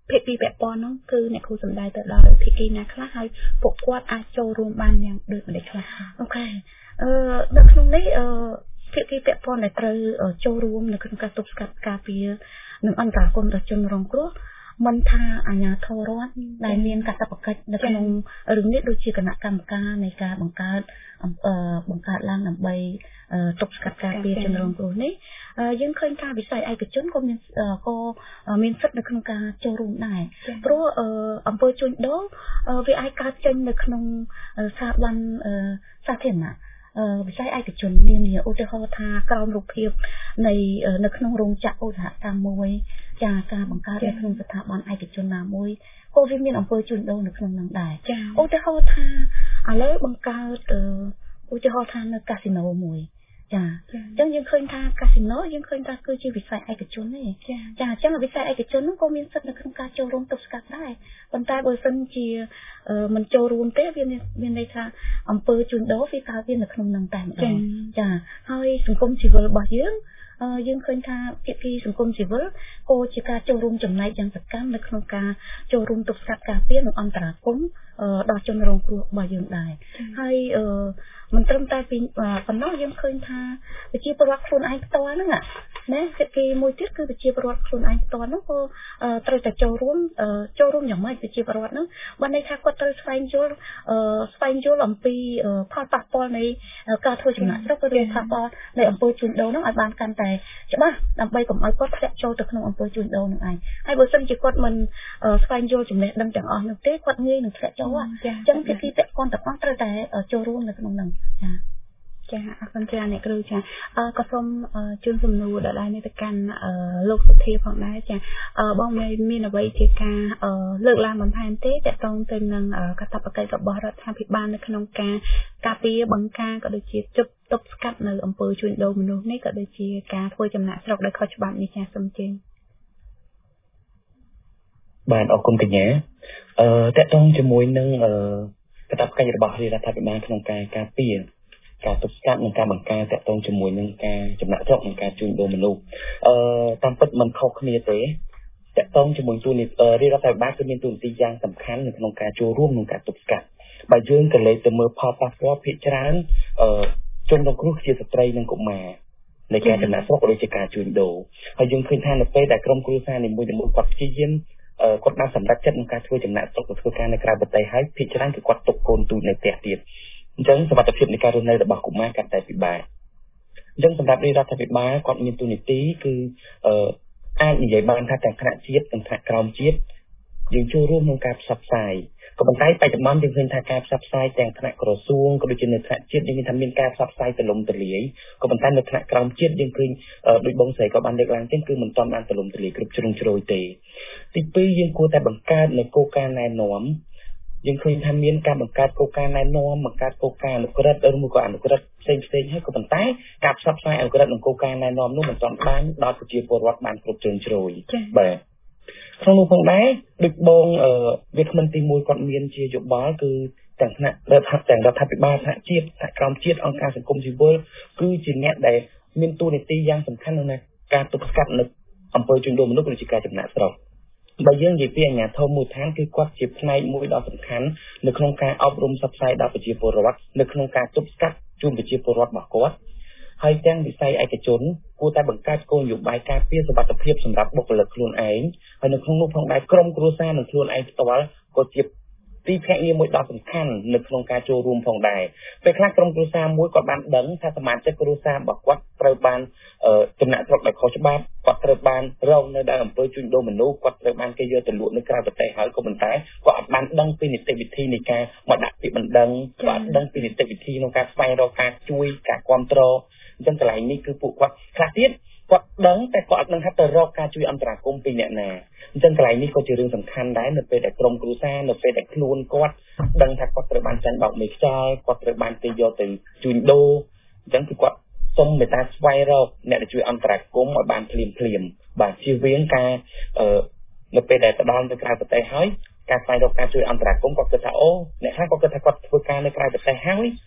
ភាគីពាក់ព័ន្ធនោះគឺអ្នកគ្រូសំដែងទៅដល់ភាគីណាខ្លះហើយពួកគាត់អាចចូលរួមបានយ៉ាងដូចម្តេចខ្លះអូខេនៅក្នុងនេះភាគីពាក់ព័ន្ធដែលត្រូវចូលរួមនៅក្នុងការទប់ស្កាត់ការពារនិងអន្តរាគមន៍ដល់ជនរងគ្រោះមិនថាអាជ្ញាធររដ្ឋដែលមានកាតព្វកិច្ចនៅក្នុងរឿងនេះដូចជាគណៈកម្មការនៃការបង្កើតឡើងដើម្បីទប់ស្កាត់ការពារជនរងគ្រោះនេះយើងឃើញថាវិស័យឯកជនក៏មានសិទ្ធិនៅក្នុងការចូលរួមដែរព្រោះអង្គើជួញដូរវាអាចកើតចេញនៅក្នុងស្ថាប័នសាធារណៈវិស័យឯកជនមានឧទាហរណ៍ថាក្រោមរូបភាពនៅក្នុងរោងចក្រឧស្សាហកម្មមួយចាការបង្កើតនៅក្នុងស្ថាប័នឯកជនណាមួយក៏វាមានអង្គើជួញដូរនៅក្នុងនោះដែរឧទាហរណ៍ថាឥឡូវបង្កើតឧទាហរណ៍ថានៅកាស៊ីណូមួយចាអញ្ចឹងយើងឃើញថាកាស៊ីណូយើងឃើញថាគឺជាវិស័យឯកជនទេចាអញ្ចឹងវិស័យឯកជននោះក៏មានសិទ្ធិនៅក្នុងការចូលរួមទប់ស្កាត់ដែរប៉ុន្តែបើសិនជាមិនចូលរួមទេវាមានន័យថាអង្គើជួញដូរវាកើតវានៅក្នុងនឹងតែម្ដងចាហើយសង្គមស៊ីវិលរបស់យើងឃើញថាភាគីសង្គមស៊ីវិលក៏ជាការចូលរួមចំណែកយ៉ាងសកម្មនៅក្នុងការចូលរួមទប់ស្កាត់ការពារនិងអន្តរាគមន៍ដល់ជនរងគ្រោះរបស់យើងដែរហើយមិនត្រឹមតែពីប៉ុណ្ណោះយើងឃើញថាវិជាប្រវត្តិខ្លួនឯងផ្ទាល់ហ្នឹងណាភាគីមួយទៀតគឺវិជាប្រវត្តិខ្លួនឯងផ្ទាល់ហ្នឹងក៏ត្រូវតែចូលរួមយ៉ាងម៉េចវិជាប្រវត្តិហ្នឹងបើន័យថាគាត់ត្រូវស្វែងយល់អំពីផលប៉ះពាល់នៃការធ្វើចំណាក់ស្រុកឬផលប៉ះពាល់នៃអំពើជួញដូរហ្នឹងឲ្យបានកាន់តែច្បាស់ដើម្បីកុំឲ្យគាត់ធ្លាក់ចូលទៅក្នុងអំពើជួញដូរហ្នឹងឯងហើយបើសិនជាគាត់មិនស្វែងយល់ចំណេះដឹងទាំងអស់នោះទេគាត់ងាយនឹងធ្លាក់ចូលអញ្ចឹងភាគីពាក់ព័ន្ធទាំងអស់ត្រូវតែចូលរួមនៅក្នុងហ្នឹងចាអរគុណច្រើនអ្នកគ្រូចាក៏សូមជូនសំណួរដល់ឯនេះទៅកាន់លោកសុធាផងដែរចាបងមានអ្វីជាការលើកឡើងបន្ថែមទេតកតងទៅនឹងកាតព្វកិច្ចរបស់រដ្ឋាភិបាលនៅក្នុងការការពារបង្ការក៏ដូចជាទប់ស្កាត់នៅអំពើជួញដូរមនុស្សនេះក៏ដូចជាការធ្វើចំណាក់ស្រុកដោយខុសច្បាប់នេះចាសូមជឿបាទអរគុណកញ្ញាតកតងជាមួយនឹងកាតព្វកិច្ចរបស់រដ្ឋាភិបាលក្នុងការការពារការទប់ស្កាត់និងការបង្ការតកតងជាមួយនឹងការចំណាក់ស្រុកនិងការជួញដូរមនុស្សតាមពិតមិនខុសគ្នាទេតកតងជាមួយទូនីរដ្ឋាភិបាលគឺមានទូនីតិយ៉ាងសំខាន់នៅក្នុងការចូលរួមក្នុងការទប់ស្កាត់បើយើងក៏លេខទៅមើលផលប៉ះពាល់ភាគច្រើនជនរងគ្រោះជាស្ត្រីនិងកុមារនៃការចំណាក់ស្រុកឬជាការជួញដូរហើយយើងឃើញថានៅពេលដែលក្រុមគ្រួសារនីមួយៗគាត់ព្យាយាមគាត់បានសម្រេចចិត្តក្នុងការធ្វើចំណាក់ស្រុកទៅធ្វើការនៅក្រៅប្រទេសហើយភាគច្រើនគឺគាត់ទុកកូនទូចនៅផ្ទះទៀតអញ្ចឹងសមត្ថភាពនៃការរស់នៅរបស់កុមារកាន់តែពិបាកអញ្ចឹងសម្រាប់រដ្ឋាភិបាលគាត់មានទូនីតិគឺអាចនិយាយបានថាទាំងថ្នាក់ជាតិទាំងថ្នាក់ក្រោមជាតិយើងចូលរួមក្នុងការផ្សព្វផ្សាយក៏ប៉ុន្តែបច្ចុប្បន្នយើងឃើញថាការផ្សព្វផ្សាយទាំងថ្នាក់ក្រសួងក៏ដូចជានៅថ្នាក់ជាតិយើងមានថាមានការផ្សព្វផ្សាយទូលំទូលាយក៏ប៉ុន្តែនៅថ្នាក់ក្រោមជាតិយើងឃើញដូចបងស្រីក៏បានលើកឡើងចឹងគឺមិនទាន់បានទូលំទូលាយគ្រប់ជ្រុងជ្រោយទេទី2យើងគួរតែបង្កើតនៅគោលការណ៍ណែនាំយើងឃើញថាមានការបង្កើតគោលការណ៍ណែនាំបង្កើតគោលការណ៍អនុក្រឹត្យឬមួយក៏អនុក្រឹត្យផ្សេងហើយក៏ប៉ុន្តែការផ្សព្វផ្សាយអនុក្រឹត្យនិងគោលការណ៍ណែនាំនោះមិនទាន់បានដល់ប្រជាពលរដ្ឋបានគ្រប់ជ្រុងជ្រោយបាទក្នុងនោះផងដែរដូចបងវាគ្មិនទី1គាត់មានជាយោបល់គឺទាំងថ្នាក់រដ្ឋាភិបាលថ្នាក់ជាតិថ្នាក់ក្រោមជាតិអង្គការសង្គមស៊ីវិលគឺជាអ្នកដែលមានតួនាទីយ៉ាងសំខាន់ក្នុងការទប់ស្កាត់នៅអំពើជួញដូរមនុស្សឬជាការចំណាក់ស្រុកបើយើងនិយាយពីអាជ្ញាធរមូលដ្ឋានគឺគាត់ជាផ្នែកមួយដ៏សំខាន់នៅក្នុងការអប់រំផ្សព្វផ្សាយដល់ប្រជាពលរដ្ឋនៅក្នុងការទប់ស្កាត់ជូនប្រជាពលរដ្ឋរបស់គាត់ហើយទាំងវិស័យឯកជនគួរតែបង្កើតគោលនយោបាយការពារសុវត្ថិភាពសម្រាប់បុគ្គលិកខ្លួនឯងហើយនៅក្នុងនោះផងដែរក្រុមគ្រួសារនិងខ្លួនឯងផ្ទាល់ក៏ជាទីភ្នាក់ងារមួយដ៏សំខាន់នៅក្នុងការចូលរួមផងដែរពេលខ្លះក្រុមគ្រួសារមួយក៏បានដឹងថាសមាជិកគ្រួសាររបស់គាត់ត្រូវបានចំណាក់ស្រុកដោយខុសច្បាប់គាត់ត្រូវបានរងនៅដោយអំពើជួញដូរមនុស្សគាត់ត្រូវបានគេយកទៅលក់នៅក្រៅប្រទេសហើយក៏ប៉ុន្តែគាត់អត់បានដឹងពីនីតិវិធីនៃការមកដាក់ពាក្យបណ្ដឹងគាត់អត់ដឹងពីនីតិវិធីក្នុងការស្វែងរកការជួយការគ្រប់គ្រងអញ្ចឹងកន្លែងនេះគឺពួកគាត់ខ្លះទៀតគាត់ដឹងតែគាត់អត់ដឹងថាទៅរកការជួយអន្តរាគមន៍ពីអ្នកណាអញ្ចឹងកន្លែងនេះក៏ជារឿងសំខាន់ដែរនៅពេលដែលក្រុមគ្រួសារនៅពេលដែលខ្លួនគាត់ដឹងថាគាត់ត្រូវបានចាញ់បោកមេខ្យល់គាត់ត្រូវបានគេយកទៅជួញដូរអញ្ចឹងគឺគាត់សូមមេត្តាស្វែងរកអ្នកដែលជួយអន្តរាគមន៍ឲ្យបានភ្លាមបាទជៀសវាងការនៅពេលដែលទៅដល់ទៅក្រៅប្រទេសហើយការស្វែងរកការជួយអន្តរាគមន៍គាត់គិតថាអូអ្នកខ្លះគាត់គិតថាគាត់ធ្វើការនៅក្រៅប្រទេសហើយ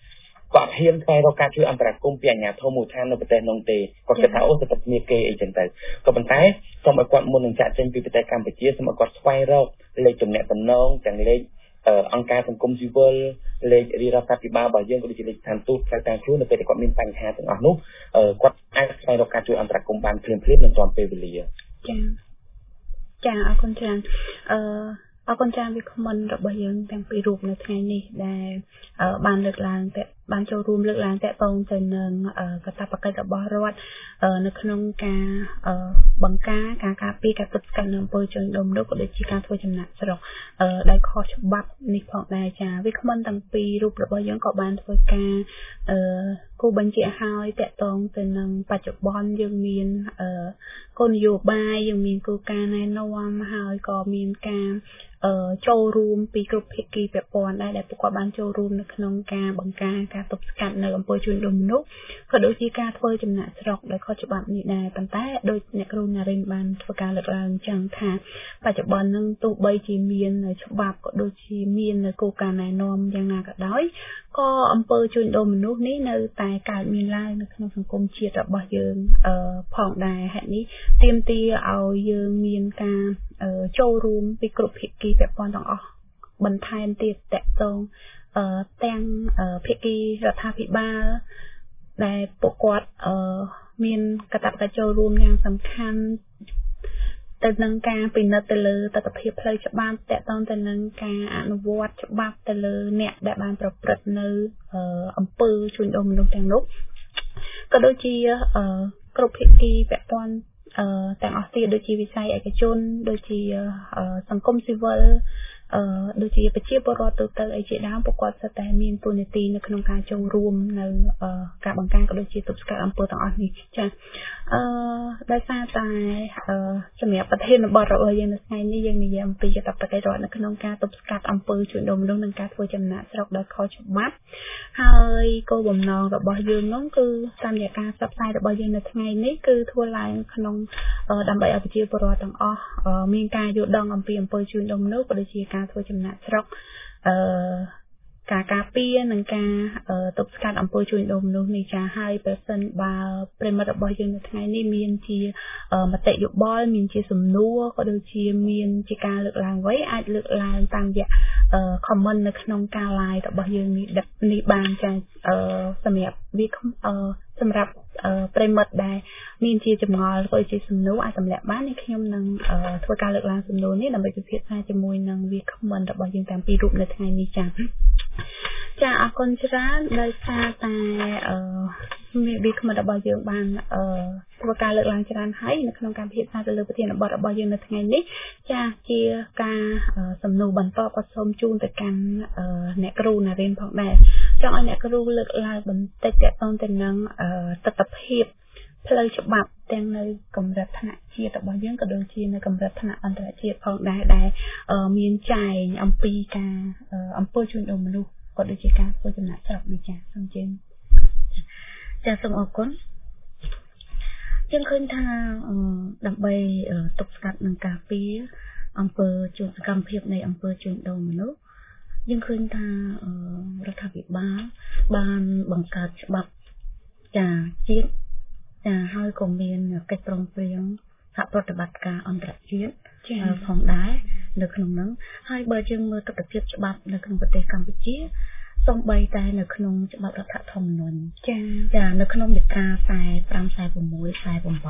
គាត់ហ៊ានស្វែងរកការជួយអន្តរាគមន៍ពីអាជ្ញាធរមូលដ្ឋាននៅប្រទេសនោះទេគាត់គិតថាអូទៅតែគ្នាគេអីចឹងទៅក៏ប៉ុន្តែសូមឲ្យគាត់មុននឹងចាក់ចេញពីប្រទេសកម្ពុជាសូមឲ្យគាត់ស្វែងរកលេខទំនាក់ទំនងទាំងលេខអង្គការសង្គមស៊ីវិលលេខរាជរដ្ឋាភិបាលរបស់យើងក៏ដូចជាលេខស្ថានទូតផ្លូវការខ្លួននៅពេលដែលគាត់មានបញ្ហាទាំងអស់នោះគាត់អាចស្វែងរកការជួយអន្តរាគមន៍បានភ្លាមៗនឹងទាន់ពេលវេលាចាអរគុណច្រើនអរគុណច្រើនវាគ្មិនរបស់យើងទាំងពីររូបនៅថ្ងៃនេះដែលបានលើកឡើងតែបានចូលរួមលើកឡើងតកតងទៅនឹងកាតព្វកិច្ចរបស់រដ្ឋនៅក្នុងការបង្ការការការពារការទប់ស្កាត់នៅអំពើជនដុំនោះក៏ដូចជាការធ្វើចំណាក់ស្រុកដោយខុសច្បាប់នេះផងដែរចាវាគ្មិនទាំងពីររូបរបស់យើងក៏បានធ្វើការគូបញ្ជាក់ឲ្យតកតងទៅនឹងបច្ចុប្បន្នយើងមានគោលនយោបាយយើងមានគោលការណ៍ណែនាំហើយក៏មានការចូលរួមពីគ្រប់ភាគីពាក់ព័ន្ធដែរដែលពួកគាត់បានចូលរួមនៅក្នុងការបង្ការការទប់ស្កាត់នៅអំពើជួញដូរមនុស្សក៏ដូចជាការធ្វើចំណាក់ស្រុកដោយខុសច្បាប់នេះដែរប៉ុន្តែដោយអ្នកគ្រូណារិនបានធ្វើការលើកឡើងចឹងថាបច្ចុប្បន្ននឹងទោះបីជាមានច្បាប់ក៏ដូចជាមាននៅគោលការណ៍ណែនាំយ៉ាងណាក៏ដោយក៏អំពើជួញដូរមនុស្សនេះនៅតែកើតមានឡើងនៅក្នុងសង្គមជាតិរបស់យើងផងដែរហេតុនេះទាមទារឲ្យយើងមានការចូលរួមពីគ្រប់ភាគីពាក់ព័ន្ធទាំងអស់បន្ថែមទៀតតកតងទាំងភាគីរដ្ឋាភិបាលដែលពួកគាត់មានកាតព្វកិច្ចចូលរួមយ៉ាងសំខាន់ទៅនឹងការពិនិត្យទៅលើទស្សនវិជ្ជាផ្លូវច្បាប់តកតងទៅនឹងការអនុវត្តច្បាប់ទៅលើអ្នកដែលបានប្រព្រឹត្តនៅអំពើជួញដូរមនុស្សទាំងនោះក៏ដូចជាគ្រប់ភាគីពាក់ព័ន្ធទាំងអស់ទៀតដូចជាវិស័យឯកជនដូចជាសង្គមស៊ីវិលដូចជាប្រជាពលរដ្ឋទូទៅអីជាដើមពួកគាត់សុទ្ធតែមានទូនាទីនៅក្នុងការចូលរួមនៅការបង្ការក៏ដូចជាទប់ស្កាត់អំពើទាំងអស់នេះចាដោយសារតែសម្រាប់ប្រធានបទរបស់យើងនៅថ្ងៃនេះយើងនិយាយអំពីកាតព្វកិច្ចរដ្ឋនៅក្នុងការទប់ស្កាត់អំពើជួញដូរមនុស្សនិងការធ្វើចំណាកស្រុកដោយខុសច្បាប់ហើយគោលបំណងរបស់យើងនោះគឺតាមរយៈការផ្សព្វផ្សាយរបស់យើងនៅថ្ងៃនេះគឺធ្វើឡើងក្នុងដើម្បីឲ្យប្រជាពលរដ្ឋទាំងអស់មានការយល់ដឹងអំពីអំពើជួញដូរមនុស្សក៏ដូចជាការធ្វើចំណាកស្រុកការការពារនិងការទប់ស្កាត់អំពើជួញដូរមនុស្សនេះចាហើយប្រសិនបើប្រិមិត្តរបស់យើងនៅថ្ងៃនេះមានជាមតិយោបល់មានជាសំណួរក៏ដូចជាមានជាការលើកឡើងអ្វីអាចលើកឡើងតាមរយៈcomment នៅក្នុងការ live របស់យើងនេះបានចាសម្រាប់វាសម្រាប់ប្រិមិត្តដែលមានជាចម្ងល់ក៏ជាសំណួរអាចទម្លាក់បាននេះខ្ញុំនឹងធ្វើការលើកឡើងសំណួរនេះដើម្បីពិភាក្សាជាមួយនឹងវា comment របស់យើងតាមពីររូបនៅថ្ងៃនេះចាអរគុណច្រើនដោយសារតែវា comment របស់យើងបានធ្វើការលើកឡើងច្រើនហើយនៅក្នុងការពិភាក្សាទៅលើប្រធានបទរបស់យើងនៅថ្ងៃនេះចាជាការសំណួរបន្តក៏សូមជូនទៅកាន់អ្នកគ្រូណារិនផងដែរចង់ឲ្យអ្នកគ្រូលើកឡើងបន្តិចទាក់ទងទៅនឹងទស្សនវិជ្ជាផ្លូវច្បាប់ទាំងនៅកម្រិតថ្នាក់ជាតិរបស់យើងក៏ដូចជានៅកម្រិតថ្នាក់អន្តរជាតិផងដែរដែលមានចែងអំពីការអំពើជួញដូរមនុស្សក៏ដូចជាការធ្វើចំណាកស្រុកនេះចាសូមជឿចាសូមអរគុណយើងឃើញថាដើម្បីទប់ស្កាត់និងការពារអំពើជួញសកម្មភាពនៃអំពើជួញដូរមនុស្សយើងឃើញថារដ្ឋាភិបាលបានបង្កើតច្បាប់ចាជាតិចាហើយក៏មានកិច្ចព្រមព្រៀងសហប្រតិបត្តិការអន្តរជាតិផងដែរនៅក្នុងនោះហើយបើយើងមើលទស្សនវិជ្ជាច្បាប់នៅក្នុងប្រទេសកម្ពុជាសូម្បីតែនៅក្នុងច្បាប់រដ្ឋធម្មនុញ្ញចានៅក្នុងមាត្រា45 46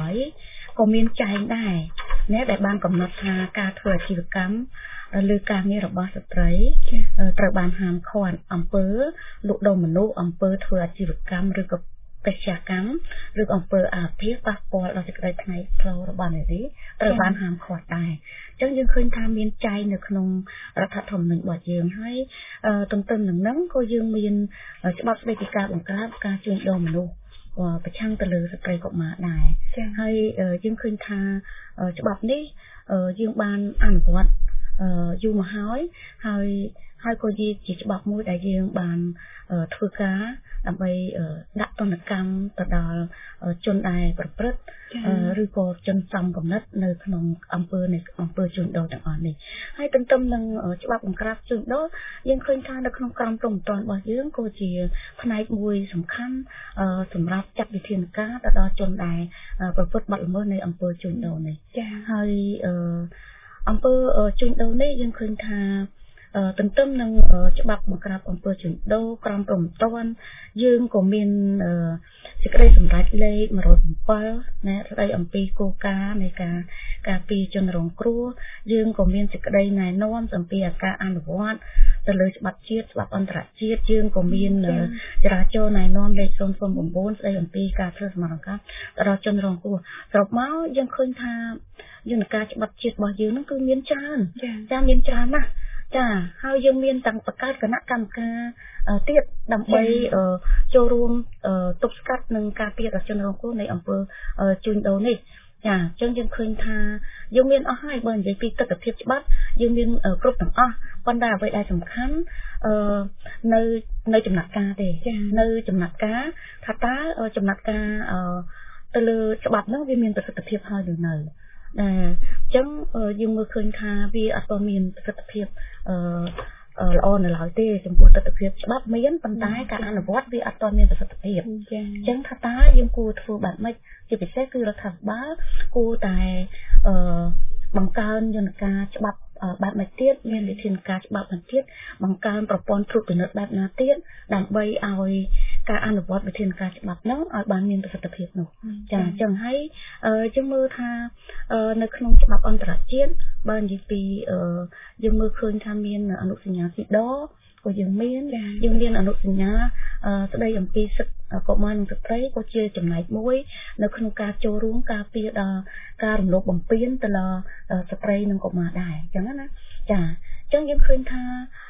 48ក៏មានចែងដែរណាដែលបានកំណត់ថាការធ្វើអាជីវកម្មឬការងាររបស់ស្ត្រីត្រូវបានហាមឃាត់អំពើលក់ដូរមនុស្សអំពើធ្វើអាជីវកម្មឬក៏បេសកកម្មឬអំពើអាពាហ៍ប៉ះពាល់ដល់សេចក្តីថ្លៃថ្នូររបស់នារីត្រូវបានហាមឃាត់ដែរអញ្ចឹងយើងឃើញថាមានចែងនៅក្នុងរដ្ឋធម្មនុញ្ញរបស់យើងហើយទន្ទឹមនឹងហ្នឹងក៏យើងមានច្បាប់ស្តីពីការបង្ក្រាបការជួញដូរមនុស្សប្រឆាំងទៅលើស្ត្រីកុមារដែរហើយយើងឃើញថាច្បាប់នេះយើងបានអនុវត្តយូរមកហើយក៏ជាច្បាប់មួយដែលយើងបានធ្វើការដើម្បីដាក់ទណ្ឌកម្មទៅដល់ជនដែលប្រព្រឹត្តឬក៏ជនសំកំណត់នៅក្នុងអំពើជួញដូរទាំងអស់នេះហើយទន្ទឹមនឹងច្បាប់បង្ក្រាបជួញដូរយើងឃើញថានៅក្នុងក្រមព្រហ្មទណ្ឌរបស់យើងក៏ជាផ្នែកមួយសំខាន់សម្រាប់ចាត់វិធានការទៅដល់ជនដែលប្រព្រឹត្តបទល្មើសនៃអំពើជួញដូរនេះហើយអំពើជួញដូរនេះយើងឃើញថាទន្ទឹមនឹងច្បាប់បង្ក្រាបអំពើជួញដូរក្រមព្រហ្មទណ្ឌយើងក៏មានសេចក្តីសម្រេចលេខ107ណាស្តីអំពីគោលការណ៍នៃការពារជនរងគ្រោះយើងក៏មានសេចក្តីណែនាំអំពីការអនុវត្តទៅលើច្បាប់ជាតិច្បាប់អន្តរជាតិយើងក៏មានចរាចរណ៍ណែនាំលេខ009ស្តីអំពីការធ្វើសមត្ថកិច្ចទៅដល់ជនរងគ្រោះស្របមកយើងឃើញថាយន្តការច្បាប់ជាតិរបស់យើងនឹងគឺមានច្រើនមានច្រើនណាស់ចាហើយយើងមានទាំងបង្កើតគណៈកម្មការទៀតដើម្បីចូលរួមទប់ស្កាត់នឹងការពារប្រជាជនរងគ្រោះនៃអំពើជួញដូរនេះចាអញ្ចឹងយើងឃើញថាយើងមានអស់ហើយបើនិយាយពីទស្សនវិជ្ជាច្បាប់យើងមានគ្រប់ទាំងអស់ប៉ុន្តែអ្វីដែលសំខាន់នៅចំណាត់ការទេនៅចំណាត់ការថាតើចំណាត់ការទៅលើច្បាប់នោះវាមានប្រសិទ្ធភាពហើយឬនៅអញ្ចឹងយើងមើលឃើញថាវាអត់ទាន់មានប្រសិទ្ធភាពល្អនៅឡើយទេចំពោះទស្សនវិជ្ជាច្បាប់មានប៉ុន្តែការអនុវត្តវាអត់ទាន់មានប្រសិទ្ធភាពអញ្ចឹងថាតើយើងគួរធ្វើបែបម៉េចជាពិសេសគឺរដ្ឋាភិបាលគួរតែបង្កើនយន្តការច្បាប់បែបម៉េចទៀតមានវិធានការច្បាប់បន្តិចបង្កើនប្រព័ន្ធត្រួតពិនិត្យបែបណាទៀតដើម្បីឲ្យការអនុវត្តវិធានការច្បាប់នោះឲ្យបានមានប្រសិទ្ធភាពនោះចាអញ្ចឹងហើយយើងមើលថានៅក្នុងច្បាប់អន្តរជាតិបើនិយាយពីយើងមើលឃើញថាមានអនុសញ្ញាស៊ីដក៏យើងមានអនុសញ្ញាស្តីអំពីសិទ្ធិកុមារនិងស្ត្រីក៏ជាចំណែកមួយនៅក្នុងការចូលរួមការពារដល់ការរំលោភបំពានទៅដល់ស្ត្រីនិងកុមារដែរអញ្ចឹងណាចាអញ្ចឹងយើងឃើញថា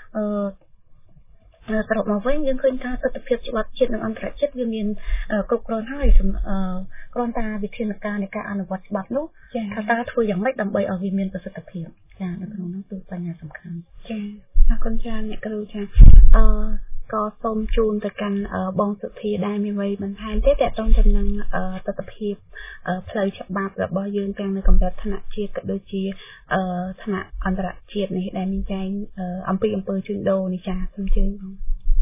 សរុបមកវិញយើងឃើញថាទស្សនវិជ្ជាច្បាប់ជាតិនិងអន្តរជាតិវាមានគ្រប់គ្រាន់ហើយគ្រាន់តែវិធានការនៃការអនុវត្តច្បាប់នោះថាតើធ្វើយ៉ាងម៉េចដើម្បីឲ្យវាមានប្រសិទ្ធភាពចានៅក្នុងនោះគឺបញ្ហាសំខាន់ចាអរគុណច្រើនអ្នកគ្រូចាក៏សូមជូនទៅកាន់បងសុធាដែរមានអ្វីបន្ថែមទេតកតងទៅនឹងទស្សនវិជ្ជាផ្លូវច្បាប់របស់យើងទាំងនៅកម្រិតថ្នាក់ជាតិក៏ដូចជាថ្នាក់អន្តរជាតិនេះដែលមានចែងអំពីអំពើជួញដូរនេះចាសូមជឿបង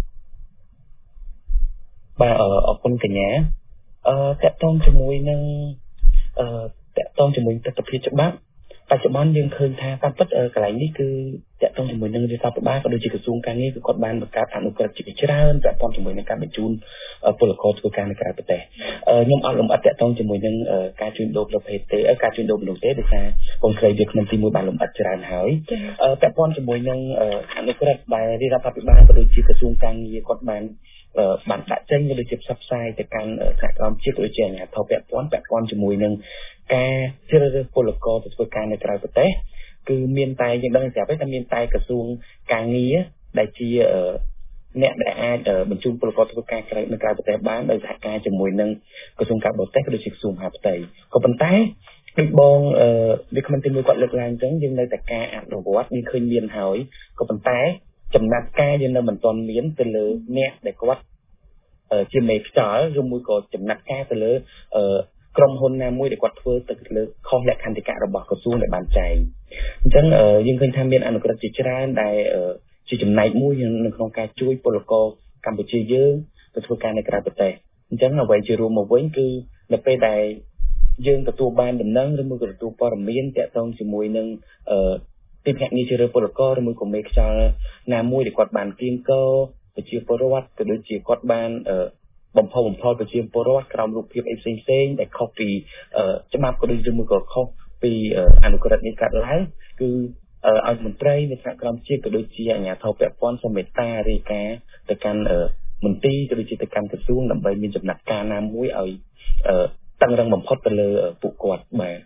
បាទអរគុណកញ្ញាតកតងជាមួយនឹងទស្សនវិជ្ជាច្បាប់បច្ចុប្បន្នយើងឃើញថាតាមពិតកន្លែងនេះគឺតកតងជាមួយនឹងរដ្ឋាភិបាលក៏ដូចជាក្រសួងការងារគឺគាត់បានបង្កើតអនុក្រឹត្យជាច្រើនពាក់ព័ន្ធជាមួយនឹងការបញ្ជូនពលករធ្វើការនៅក្រៅប្រទេសខ្ញុំអត់លំអិតតកតងជាមួយនឹងការជួញដូរប្រភេទទេការជួញដូរមនុស្សទេដោយសារបងស្រីវាក្នុងទី1បានលំអិតច្រើនហើយពាក់ព័ន្ធជាមួយនឹងអនុក្រឹត្យដែលរដ្ឋាភិបាលក៏ដូចជាក្រសួងការងារគាត់បានដាក់ចេញក៏ដូចជាផ្សព្វផ្សាយទៅកាន់សហគមន៍ជាតិក៏ដូចជាអាជ្ញាធរពាក់ព័ន្ធជាមួយនឹងការជ្រើសរើសពលករទៅធ្វើការនៅក្រៅប្រទេសគឺមានតែយើងដឹងស្រាប់ហើយថាមានតែក្រសួងការងារដែលជាអ្នកដែលអាចបញ្ជូនពលករធ្វើការនៅក្រៅប្រទេសបានដោយសហការជាមួយនឹងក្រសួងការបរទេសក៏ដូចជាក្រសួងមហាផ្ទៃក៏ប៉ុន្តែដូចបងវាគ្មិនទីមួយគាត់លើកឡើងអញ្ចឹងយើងនៅតែការអនុវត្តយើងឃើញមានហើយក៏ប៉ុន្តែចំណាត់ការយើងនៅមិនទាន់មានទៅលើអ្នកដែលគាត់ជាមេខ្យល់ឬមួយក៏ចំណាត់ការទៅលើក្រុមហ៊ុនណាមួយដែលគាត់ធ្វើទៅលើខុសលក្ខន្តិកៈរបស់ក្រសួងដែលបានចែងអញ្ចឹងយើងឃើញថាមានអនុក្រឹត្យជាច្រើនដែលជាចំណែកមួយនៅក្នុងការជួយពលករកម្ពុជាយើងទៅធ្វើការនៅក្រៅប្រទេសអញ្ចឹងអ្វីជារួមមកវិញគឺនៅពេលដែលយើងទទួលបានដំណឹងឬមួយក៏ទទួលព័ត៌មានទាក់ទងជាមួយនឹងទីភ្នាក់ងារជ្រើសរើសពលករឬមួយក៏មេខ្យល់ណាមួយដែលគាត់បានគៀងគរប្រជាពលរដ្ឋក៏ដូចជាគាត់បានបំផុសបំផុលប្រជាពលរដ្ឋក្រោមរូបភាពអីផ្សេងៗដែលខុសពីច្បាប់ក៏ដូចជាមួយក៏ខុសពីអនុក្រឹត្យនេះកាត់ឡើងគឺឲ្យមន្ត្រីនៃថ្នាក់ក្រោមជាតិក៏ដូចជាអាជ្ញាធរពាក់ព័ន្ធសូមមេត្តារាយការណ៍ទៅកាន់មន្ទីរក៏ដូចជាទៅកាន់ក្រសួងដើម្បីមានចំណាត់ការណាមួយឲ្យតឹងរឹងបំផុតទៅលើពួកគាត់បាទ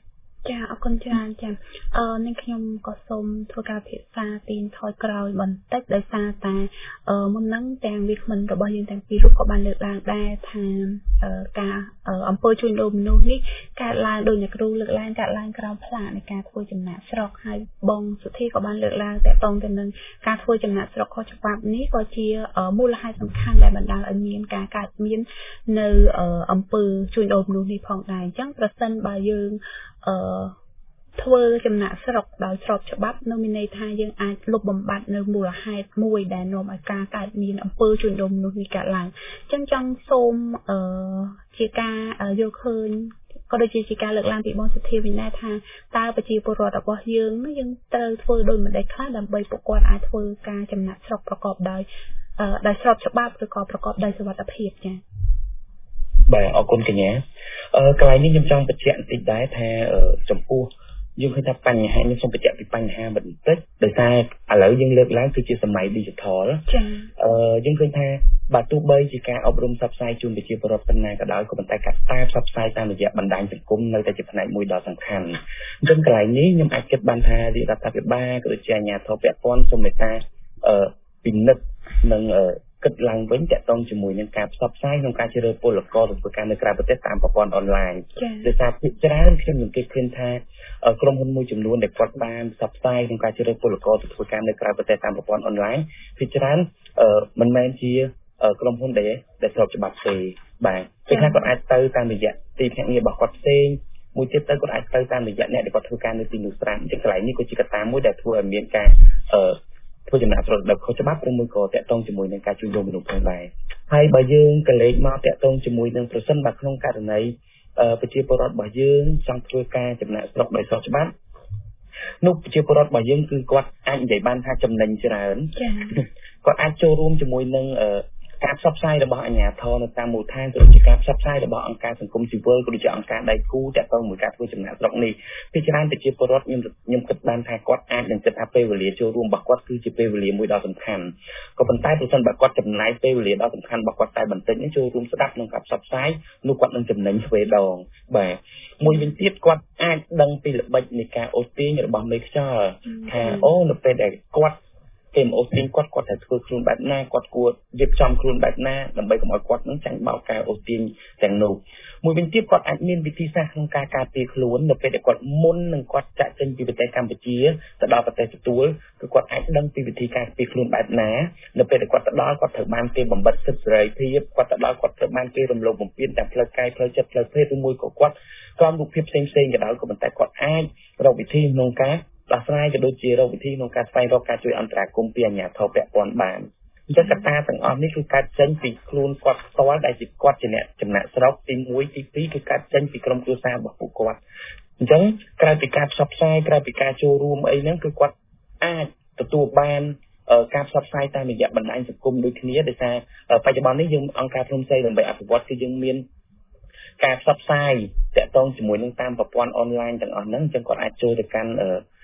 ចាអរគុណច្រើនចានឹងខ្ញុំក៏សូមធ្វើការពិភាក្សាទីថយក្រោយបន្តិចដោយសារតែមុនហ្នឹងទាំងវាគ្មិនរបស់យើងទាំងពីររូបក៏បានលើកឡើងដែរថាការអំពើជួញដូរមនុស្សនេះកើតឡើងដោយអ្នកគ្រូលើកឡើងកើតឡើងក្រោមផ្លាកនៃការធ្វើចំណាក់ស្រុកហើយបងសុធីក៏បានលើកឡើងតកតងទៅនឹងការធ្វើចំណាក់ស្រុកខុសច្បាប់នេះក៏ជាមូលហេតុសំខាន់ដែលបណ្ដាលឲ្យមានការកើតមាននៅអំពើជួញដូរមនុស្សនេះផងដែរអញ្ចឹងប្រសិនបើយើងធ្វើចំណាក់ស្រុកដោយស្របច្បាប់នោះមានន័យថាយើងអាចលុបបំបាត់នៅមូលហេតុមួយដែលនាំឲ្យការកើតមានអំពើជួញដូរមនុស្សនេះកើតឡើងអញ្ចឹងចង់សូមជាការយល់ឃើញក៏ដូចជាការលើកឡើងពីបងសុធាវិញដែរថាតើប្រជាពលរដ្ឋរបស់យើងត្រូវធ្វើដូចម្តេចខ្លះដើម្បីពួកគាត់អាចធ្វើការចំណាក់ស្រុកប្រកបដោយស្របច្បាប់ឬក៏ប្រកបដោយសុវត្ថិភាពចា៎បាទអរគុណកញ្ញាកន្លែងនេះខ្ញុំចង់បញ្ជាក់បន្តិចដែរថាចំពោះយើងឃើញថាបញ្ហាខ្ញុំសូមបញ្ជាក់ពីបញ្ហាបន្តិចដោយសារឥឡូវយើងលើកឡើងគឺជាសម័យ digital ចា៎យើងឃើញថាបើទោះបីជាការអប់រំផ្សព្វផ្សាយជូនប្រជាពលរដ្ឋប៉ុណ្ណាក៏ដោយក៏ប៉ុន្តែការផ្សាយផ្សព្វផ្សាយតាមរយៈបណ្ដាញសង្គមនៅតែជាផ្នែកមួយដ៏សំខាន់អញ្ចឹងកន្លែងនេះខ្ញុំអាចគិតបានថារដ្ឋាភិបាលក៏ដូចជាអាជ្ញាធរពាក់ព័ន្ធសូមមេត្តាពិនិត្យនិងគិតឡើងវិញតាក់ទងជាមួយនឹងការផ្សព្វផ្សាយក្នុងការជ្រើសរើសពលករទៅធ្វើការនៅក្រៅប្រទេសតាមប្រព័ន្ធអនឡាញដោយសារភាគច្រើនខ្ញុំសង្កេតឃើញថាក្រុមហ៊ុនមួយចំនួនដែលគាត់បានផ្សព្វផ្សាយក្នុងការជ្រើសរើសពលករទៅធ្វើការនៅក្រៅប្រទេសតាមប្រព័ន្ធអនឡាញភាគច្រើនមិនមែនជាក្រុមហ៊ុនដែលស្របច្បាប់ទេបាទពេលខ្លះគាត់អាចទៅតាមរយៈទីភ្នាក់ងាររបស់គាត់ផ្សេងមួយទៀតទៅគាត់អាចទៅតាមរយៈអ្នកដែលគាត់ធ្វើការនៅទីនោះស្រាប់អញ្ចឹងកន្លែងនេះក៏ជាកត្តាមួយដែលធ្វើឲ្យមានការធ្វើចំណាក់ស្រុកដោយខុសច្បាប់ឬមួយក៏តាក់ទងជាមួយនឹងការជួញដូរមនុស្សផងដែរហើយបើយើងកលេចមកតាក់ទងជាមួយនឹងប្រសិនបើក្នុងករណីប្រជាពលរដ្ឋរបស់យើងចង់ធ្វើការចំណាក់ស្រុកដោយស្របច្បាប់នោះប្រជាពលរដ្ឋរបស់យើងគឺគាត់អាចនិយាយបានថាចំណេញច្រើនគាត់អាចចូលរួមជាមួយនឹងការផ្សព្វផ្សាយរបស់អាជ្ញាធរនៅតាមមូលដ្ឋានក៏ដូចជាការផ្សព្វផ្សាយរបស់អង្គការសង្គមស៊ីវិលក៏ដូចជាអង្គការដៃគូតាក់ទងមួយការធ្វើចំណាក់ស្រុកនេះពីច្រើនប្រជាពលរដ្ឋខ្ញុំគិតបានថាគាត់អាចនឹងគិតថាពេលវេលាចូលរួមរបស់គាត់គឺជាពេលវេលាមួយដ៏សំខាន់ក៏ប៉ុន្តែប្រសិនបើគាត់ចំណាយពេលវេលាដ៏សំខាន់របស់គាត់តែបន្តិចនេះចូលរួមស្ដាប់ក្នុងការផ្សព្វផ្សាយនោះគាត់នឹងចំណេញទ្វេដងបាទមួយវិញទៀតគាត់អាចដឹងពីល្បិចនៃការអូសទាញរបស់មេខ្យល់ថាអូនៅពេលដែលគាត់គេមកអូសទាញគាត់ត្រូវធ្វើខ្លួនបែបណាគាត់គួររៀបចំខ្លួនបែបណាដើម្បីកុំឲ្យគាត់នឹងចាញ់បោកការអូសទាញទាំងនោះមួយវិញទៀតគាត់អាចមានវិធីសាស្ត្រក្នុងការការពារខ្លួននៅពេលដែលគាត់មុននឹងគាត់ចាក់ចេញពីប្រទេសកម្ពុជាទៅដល់ប្រទេសទទួលគឺគាត់អាចដឹងពីវិធីការពារខ្លួនបែបណានៅពេលដែលគាត់ទៅដល់គាត់ត្រូវបានគេបំបិទសិទ្ធិសេរីភាពគាត់ទៅដល់គាត់ត្រូវបានគេរំលោភបំពានទាំងផ្លូវកាយផ្លូវចិត្តផ្លូវភេទឬមួយក៏គាត់ក្រោមរូបភាពផ្សេងក៏ដោយក៏ប៉ុន្តែគាត់អាចរកវិធីក្នុងការដោះស្រាយក៏ដូចជារកវិធីក្នុងការស្វែងរកការជួយអន្តរាគមន៍ពីអាជ្ញាធរពាក់ព័ន្ធបានអញ្ចឹងកត្តាទាំងអស់នេះគឺកើតចេញពីខ្លួនគាត់ផ្ទាល់ដែលជាគាត់ជាអ្នកចំណាក់ស្រុកទី1ទី2គឺកើតចេញពីក្រុមគ្រួសាររបស់ពួកគាត់អញ្ចឹងក្រៅពីការផ្សព្វផ្សាយក្រៅពីការចូលរួមអីហ្នឹងគឺគាត់អាចទទួលបានការផ្សព្វផ្សាយតាមរយៈបណ្ដាញសង្គមដូចគ្នាដោយសារបច្ចុប្បន្ននេះយើងអង្គការព្រំផ្សេងដើម្បីអភិវឌ្ឍគឺយើងមានការផ្សព្វផ្សាយតាក់ទងជាមួយនឹងតាមប្រព័ន្ធអនឡាញទាំងអស់ហ្នឹងអញ្ចឹងគាត់អាចចូលទៅកាន់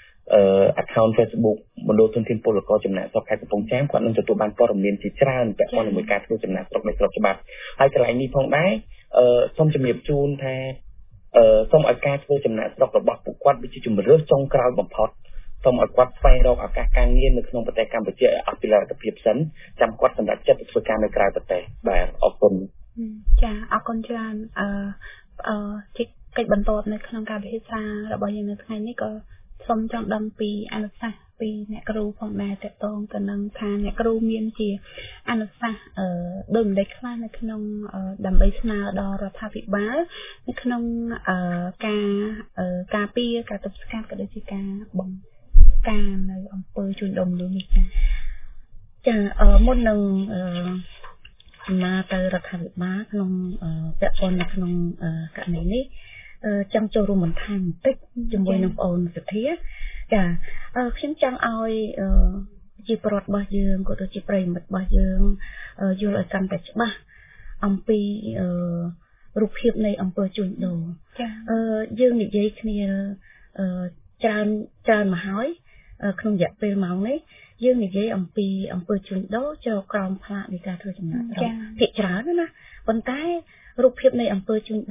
account Facebook មណ្ឌលធនធានពលករចំណាក់ស្រុកខេត្តកំពង់ចាមគាត់នឹងទទួលបានព័ត៌មានជាច្រើនពាក់ព័ន្ធជាមួយការធ្វើចំណាក់ស្រុកដោយស្របច្បាប់ហើយកន្លែងនេះផងដែរសូមជំរាបជូនថាសូមឲ្យការធ្វើចំណាក់ស្រុករបស់ពួកគាត់វាជាជំរឿសចុងក្រោយបំផុតសូមឲ្យគាត់ស្វែងរកឱកាសការងារនៅក្នុងប្រទេសកម្ពុជាឲ្យអស់ពីលទ្ធភាពសិនចាំគាត់សម្រាប់ចិត្តទៅធ្វើការនៅក្រៅប្រទេសបាទអរគុណចាអរគុណច្រើនជាកិច្ចបន្តនៅក្នុងការវិភាគរបស់យើងនៅថ្ងៃនេះក៏សូមចង់ដឹងពីអនុសាសន៍ពីអ្នកគ្រូផងដែរតកតងទៅនឹងថាអ្នកគ្រូមានជាអនុសាសន៍ដូចម្តេចខ្លះនៅក្នុងដើម្បីស្នើដល់រដ្ឋាភិបាលនៅក្នុងការពារការទប់ស្កាត់ក៏ដូចជាការបង្ការនៅអំពើជួញដូរមនុស្សនេះចាមុននឹងទៅរដ្ឋាភិបាលក្នុងពាក់ព័ន្ធនៅក្នុងករណីនេះចង់ចូលរួមបន្ថែមបន្តិចជាមួយនឹងបងអូនសុធាចាខ្ញុំចង់ឲ្យជាប្រដ្ឋរបស់យើងក៏ដូចជាប្រិយមិត្តរបស់យើងយល់ឲ្យកាន់តែច្បាស់អំពីរូបភាពនៃអំពើជួញដូរយើងនិយាយគ្នាច្រើនមកហើយក្នុងរយៈពេលម៉ោងនេះយើងនិយាយអំពីអំពើជួញដូរចូលក្រោមផ្លាកនៃការធ្វើចំណាក់ស្រុកភាគច្រើនណាប៉ុន្តែរូបភាពនៃអំពើជួញដូរ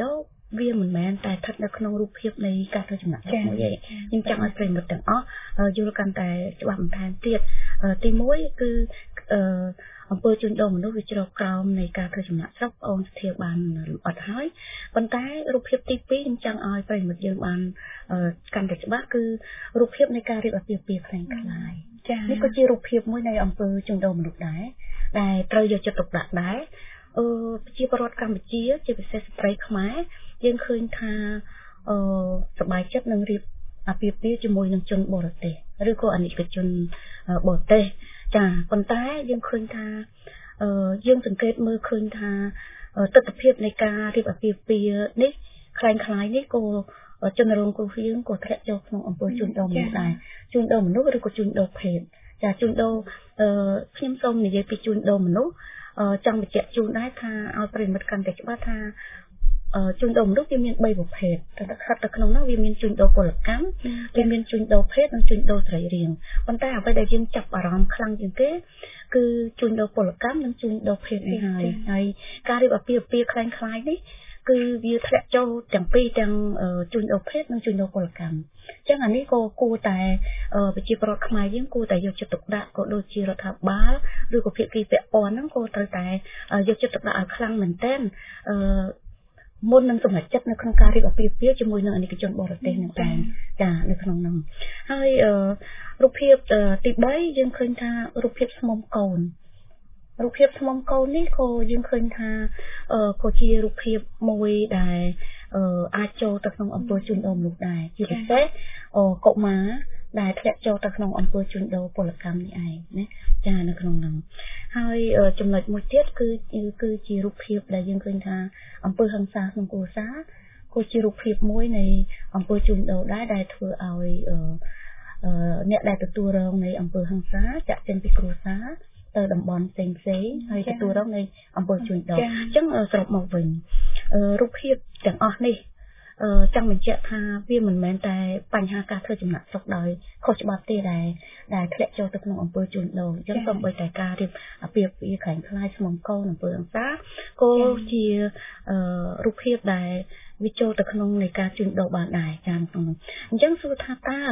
វាមិនមែនតែស្ថិតនៅក្នុងរូបភាពនៃការធ្វើចំណាក់ស្រុកមួយទេខ្ញុំចង់ឲ្យប្រិមិត្តទាំងអស់យល់កាន់តែច្បាស់បន្ថែមទៀតទី1គឺអំពើជួញដូរមនុស្សវាជ្រកក្រោមនៃការធ្វើចំណាក់ស្រុកអូនស្ថិរបានលម្អិតហើយប៉ុន្តែរូបភាពទី2ខ្ញុំចង់ឲ្យប្រិមិត្តយើងបានកាន់តែច្បាស់គឺរូបភាពនៃការរៀបអាពាហ៍ពិពាហ៍ខ្លាំងៗនេះក៏ជារូបភាពមួយនៃអំពើជួញដូរមនុស្សដែរដែលត្រូវយកចិត្តទុកដាក់ដែរប្រជាពលរដ្ឋកម្ពុជាជាពិសេសស្ត្រីខ្មែរយើងឃើញថាសប្បាយចិត្តនឹងរៀបអាពាហ៍ពិពាហ៍ជាមួយនឹងជនបរទេសឬក៏អាណិកជនបរទេសចាប៉ុន្តែយើងឃើញថាយើងសង្កេតមើលឃើញថាទស្សនវិជ្ជានៃការរៀបអាពាហ៍ពិពាហ៍នេះคล้ายៗនេះក៏ជនរងគ្រោះយើងក៏ធ្លាក់ចូលក្នុងអំពើជួញដូរមនុស្សដែរជួញដូរមនុស្សឬក៏ជួញដូរភេទចាជួញដូរខ្ញុំសូមនិយាយពីជួញដូរមនុស្សចង់បញ្ជាក់ជូនដែរថាឲ្យប្រិមិត្តកាន់តែច្បាស់ថាជួញដូរមនុស្សវាមាន3ប្រភេទតែស្ថិតនៅក្នុងនោះវាមានជួញដូរពលកម្មវាមានជួញដូរភេទនិងជួញដូរសរីរាង្គប៉ុន្តែអ្វីដែលយើងចាប់អារម្មណ៍ខ្លាំងជាងគេគឺជួញដូរពលកម្មនិងជួញដូរភេទនេះហើយការរៀបអាពាហ៍ពិពាហ៍คล้ายៗនេះគឺវាធ្លាក់ចូលទាំងពីរទាំងជួញដូរភេទនិងជួញដូរពលកម្មអញ្ចឹងអានេះក៏គួរតែប្រជាពលរដ្ឋខ្មែរយើងគួរតែយកចិត្តទុកដាក់ក៏ដូចជារដ្ឋាភិបាលឬក៏ភាគីពាក់ព័ន្ធហ្នឹងក៏ត្រូវតែយកចិត្តទុកដាក់ឲ្យខ្លាំងមែនទែនមុននឹងសម្រេចចិត្តនៅក្នុងការរៀបអាពាហ៍ពិពាហ៍ជាមួយនឹងអាណិកជនបរទេសនឹងដែរចានៅក្នុងនោះហើយរូបភាពទី3យើងឃើញថារូបភាពស្មុំកូនរូបភាពស្មុំកូននេះក៏យើងឃើញថាក៏ជារូបភាពមួយដែលអាចចូលទៅក្នុងអំពើជួញដូរមនុស្សដែរជាពិសេសកុមារដែលធ្លាក់ចូលទៅក្នុងអំពើជួញដូរពលកម្មនេះឯងណាចានៅក្នុងនោះហើយចំណុចមួយទៀតគឺជារូបភាពដែលយើងឃើញថាអំពើហិង្សាក្នុងគ្រួសារក៏ជារូបភាពមួយនៃអំពើជួញដូរដែរដែលធ្វើឲ្យអ្នកដែលទទួលរងនៃអំពើហិង្សាចាក់ចេញពីគ្រួសារទៅតំបន់ផ្សេងៗហើយទទួលរងនៃអំពើជួញដូរអញ្ចឹងសរុបមកវិញរូបភាពទាំងអស់នេះចង់បញ្ជាក់ថាវាមិនមែនតែបញ្ហាការធ្វើចំណាក់ស្រុកដោយខុសច្បាប់ទេដែលធ្លាក់ចូលទៅក្នុងអំពើជួញដូរអញ្ចឹងសូម្បីតែការរៀបអាពាហ៍ពិពាហ៍ខ្លាំងខ្លាយស្មុំកូនអំពើហិង្សាក៏ជារូបភាពដែលវាចូលទៅក្នុងនៃការជួញដូរបានដែរចា៎ក្នុងអញ្ចឹងសួរថាតើ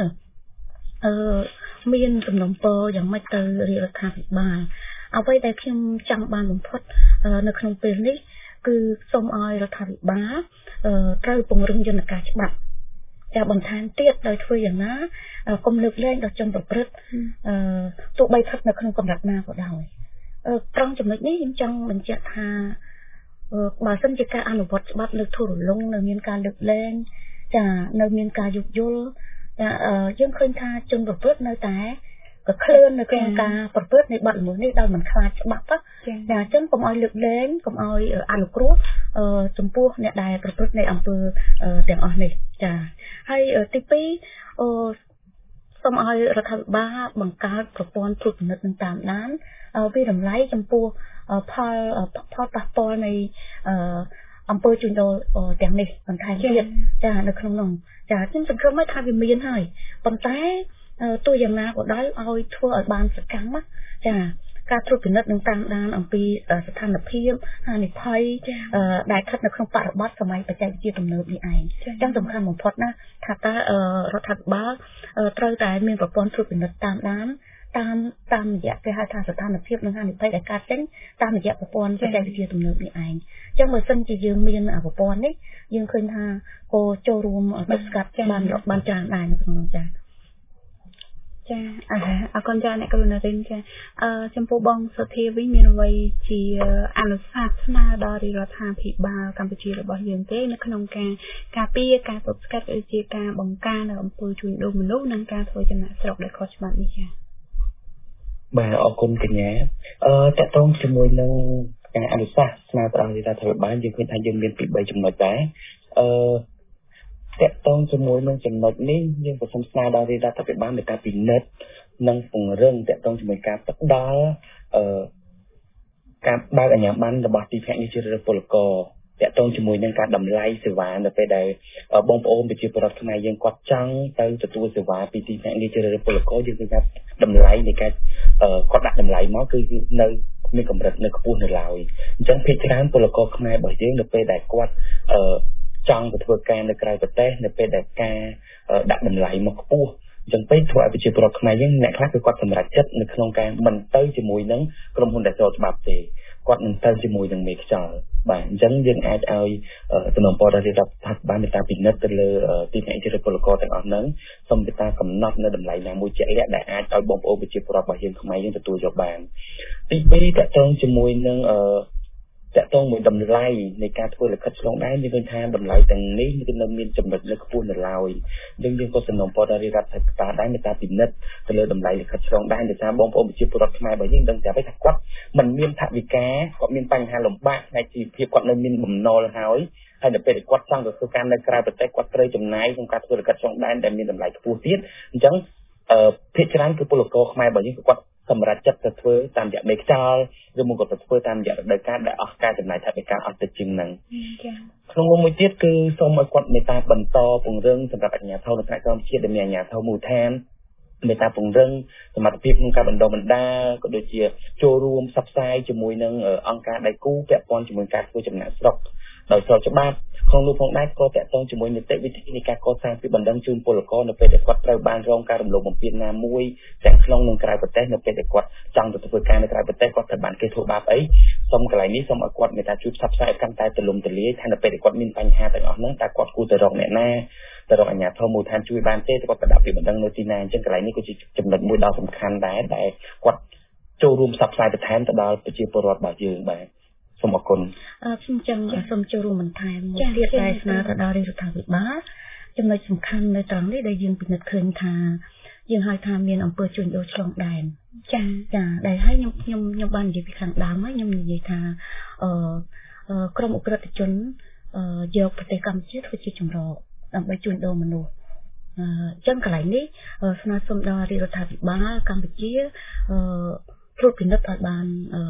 មានសំណុំពរយ៉ាងម៉េចទៅរាជរដ្ឋាភិបាលអ្វីដែលខ្ញុំចង់បានបំផុតនៅក្នុងពេលនេះគឺសូមឲ្យរដ្ឋាភិបាលត្រូវពង្រឹងយន្តការច្បាប់ចាបន្ថែមទៀតដោយធ្វើយ៉ាងណាកុំលើកលែងដល់ជនប្រព្រឹត្តទោះបីស្ថិតនៅក្នុងកម្រិតណាក៏ដោយត្រង់ចំណុចនេះខ្ញុំចង់បញ្ជាក់ថាបើសិនជាការអនុវត្តច្បាប់លើកធូររលុងនៅមានការលើកលែងចានៅមានការយោគយល់យើងឃើញថាជនប្រព្រឹត្តនៅតែក៏ឃ្លាននៅក្នុងការប្រព្រឹត្តនៃបទល្មើសនេះដោយមិនខ្លាចច្បាប់ចាអញ្ចឹងកុំឲ្យលើកលែងកុំឲ្យអនុគ្រោះចំពោះអ្នកដែលប្រព្រឹត្តនៃអំពើទាំងអស់នេះចាហើយទី2សូមឲ្យរដ្ឋាភិបាលបង្កើតប្រព័ន្ធត្រួតពិនិត្យនិងតាមដានវិរំលាយចំពោះផលប៉ះពាល់នៃអំពើជួញដូរទាំងនេះបន្ថែមទៀតចានៅក្នុងនោះចាខ្ញុំសង្ឃឹមថាវាមានហើយប៉ុន្តែទោះយ៉ាងណាក៏ដោយឲ្យធ្វើឲ្យបានសកម្មចាការត្រួតពិនិត្យនិងតាមដានអំពីស្ថានភាពហានិភ័យដែលស្ថិតនៅក្នុងបរិបទសម័យបច្ចេកវិទ្យាទំនើបនេះឯងចឹងសំខាន់បំផុតណាថាតើរដ្ឋាភិបាលត្រូវតែមានប្រព័ន្ធត្រួតពិនិត្យតាមដានតាមរយៈគេហៅថាស្ថានភាពនិងហានិភ័យដែលកើតចេញតាមរយៈប្រព័ន្ធបច្ចេកវិទ្យាទំនើបនេះឯងអញ្ចឹងបើសិនជាយើងមានប្រព័ន្ធនេះយើងឃើញថាក៏ចូលរួមទប់ស្កាត់បានច្រើនដែរនៅក្នុងនោះចាអរគុណចាអ្នកករុណារិនចាចំពោះបងសុធាវិញមានអ្វីជាអនុសាសន៍ស្នើដល់រដ្ឋាភិបាលកម្ពុជារបស់យើងទេនៅក្នុងការពារការទប់ស្កាត់ឬជាការបង្ការនៅអំពើជួញដូរមនុស្សនិងការធ្វើចំណាកស្រុកដែលខុសច្បាប់នេះចាបាទអរគុណកញ្ញាតកតងជាមួយនឹងការអនុសាសន៍ស្នើទៅដល់រដ្ឋាភិបាលយើងឃើញថាយើងមានពី3ចំណុចដែរតកតងជាមួយនឹងចំណុចនេះយើងក៏សូមស្នើដល់រដ្ឋាភិបាលនៃការពិនិត្យនិងពង្រឹងតកតងជាមួយការផ្ដល់ការបើកអាជ្ញាប័ណ្ណរបស់ទីភ្នាក់ងារជ្រើសរើសពលករតកតងជាមួយនឹងការតម្លៃសេវានៅពេលដែលបងប្អូនប្រជាពលរដ្ឋខ្មែរយើងគាត់ចង់ទៅទទួលសេវាពីទីភ្នាក់ងារជ្រើសរើសពលករយើងគឺថាតម្លៃនៃការគាត់ដាក់តម្លៃមកគឺនៅមានកម្រិតនៅខ្ពស់នៅឡើយអញ្ចឹងភាគច្រើនពលករខ្មែររបស់យើងនៅពេលដែលគាត់ចង់ទៅធ្វើការនៅក្រៅប្រទេសនៅពេលដែលការដាក់តម្លៃមកខ្ពស់អញ្ចឹងពេលធ្វើឲ្យប្រជាពលរដ្ឋខ្មែរយើងអ្នកខ្លះគឺគាត់សម្រេចចិត្តនៅក្នុងការមិនទៅជាមួយនឹងក្រុមហ៊ុនដែលស្របច្បាប់ទេគាត់នឹងទៅជាមួយនឹងមេខ្យល់បាទអញ្ចឹងយើងអាចឲ្យសំណុំពររដ្ឋាភិបាលមេត្តាពិនិត្យទៅលើទីផ្សារជ្រើសពលករទាំងអស់ហ្នឹងសូមមេត្តាកំណត់នៅតម្លៃណាមួយជាក់លាក់ដែលអាចឲ្យបងប្អូនប្រជាពលរដ្ឋរបស់យើងខ្មែរយើងទទួលយកបានទី2តកតងជាមួយនឹងតកតងមួយតម្លៃនៃការធ្វើលិខិតឆ្លងដែនយើងឃើញថាតម្លៃទាំងនេះគឺនៅមានចំណុចលើខ្ពស់នៅឡើយយើងក៏សំណុំពរដល់រដ្ឋាភិបាលដែរមេត្តាពិនិត្យទៅលើតម្លៃលិខិតឆ្លងដែនដោយសារបងប្អូនប្រជាពលរដ្ឋខ្មែររបស់យើងដឹងតែថាគាត់មិនមានថវិកាគាត់មានបញ្ហាលំបាកផ្នែកជីវភាពគាត់នៅមានបំណុលហើយនៅពេលគាត់ចង់ទៅធ្វើការនៅក្រៅប្រទេសគាត់ត្រូវចំណាយក្នុងការធ្វើលិខិតឆ្លងដែនដែលមានតម្លៃខ្ពស់ទៀតអញ្ចឹងភាគច្រើនគឺពលករខ្មែររបស់យើងគាត់សម្រាប់ចិត្តទៅធ្វើតាមរយៈមេខ្យល់ឬមកក៏ទៅធ្វើតាមរយៈរដូវកាលដែលអស់ការចំណាយថវិកាអស់ទៅជាងហ្នឹងក្នុងនោះមួយទៀតគឺសូមឲ្យគាត់មេត្តាបន្តពង្រឹងសម្រាប់អាជ្ញាធរនៅថ្នាក់ក្រោមជាតិដែលមានអាជ្ញាធរមូលដ្ឋានមេត្តាពង្រឹងសមត្ថភាពក្នុងការបណ្ដុះបណ្ដាលក៏ដូចជាចូលរួមផ្សព្វផ្សាយជាមួយនឹងអង្គការដៃគូពាក់ព័ន្ធជាមួយការធ្វើចំណាកស្រុកដោយស្របច្បាប់ក្នុងនោះផងដែរក៏តាក់ទងជាមួយនីតិវិធីនៃការកសាងពីបណ្ដឹងជូនពលករនៅពេលដែលគាត់ត្រូវបានរងការរំលោភបំពានណាមួយទាំងក្នុងនិងក្រៅប្រទេសនៅពេលដែលគាត់ចង់ទៅធ្វើការនៅក្រៅប្រទេសគាត់ត្រូវបានគេធ្វើបាបអីសូមកន្លែងនេះសូមឲ្យគាត់មេត្តាជួយផ្សព្វផ្សាយកាន់តែទូលំទូលាយថានៅពេលដែលគាត់មានបញ្ហាទាំងអស់ហ្នឹងតើគាត់គួរទៅរកអ្នកណាទៅរកអាជ្ញាធរមូលដ្ឋានជួយបានទេគាត់ទៅដាក់ពីបណ្ដឹងនៅទីណាអញ្ចឹងកន្លែងនេះគឺជាចំណុចមួយដ៏សំខាន់ដែរដែលគាត់ចូលរួមផ្សព្វផ្សាយបន្ថែមទៅដល់ប្រជាពលរដ្ឋរបស់យើងបាទសូមអរគុណខ្ញុំចង់សូមចូលរួមបន្ថែមមួយទៀតដែលស្នើទៅដល់រដ្ឋាភិបាលចំណុចសំខាន់នៅត្រង់នេះដែលយើងពិនិត្យឃើញថាយើងហៅថាមានអង្គើជួញដូរឆ្លងដែនចាដែលឲ្យខ្ញុំបាននិយាយពីខាងដើមហើយខ្ញុំនិយាយថាក្រុមអ ுக ្រិតជនយកប្រទេសកម្ពុជាធ្វើជាចម្រោកដើម្បីជួញដូរមនុស្សអញ្ចឹងកន្លែងនេះស្នើសុំដល់រដ្ឋាភិបាលកម្ពុជាត្រួតពិនិត្យឲ្យបាន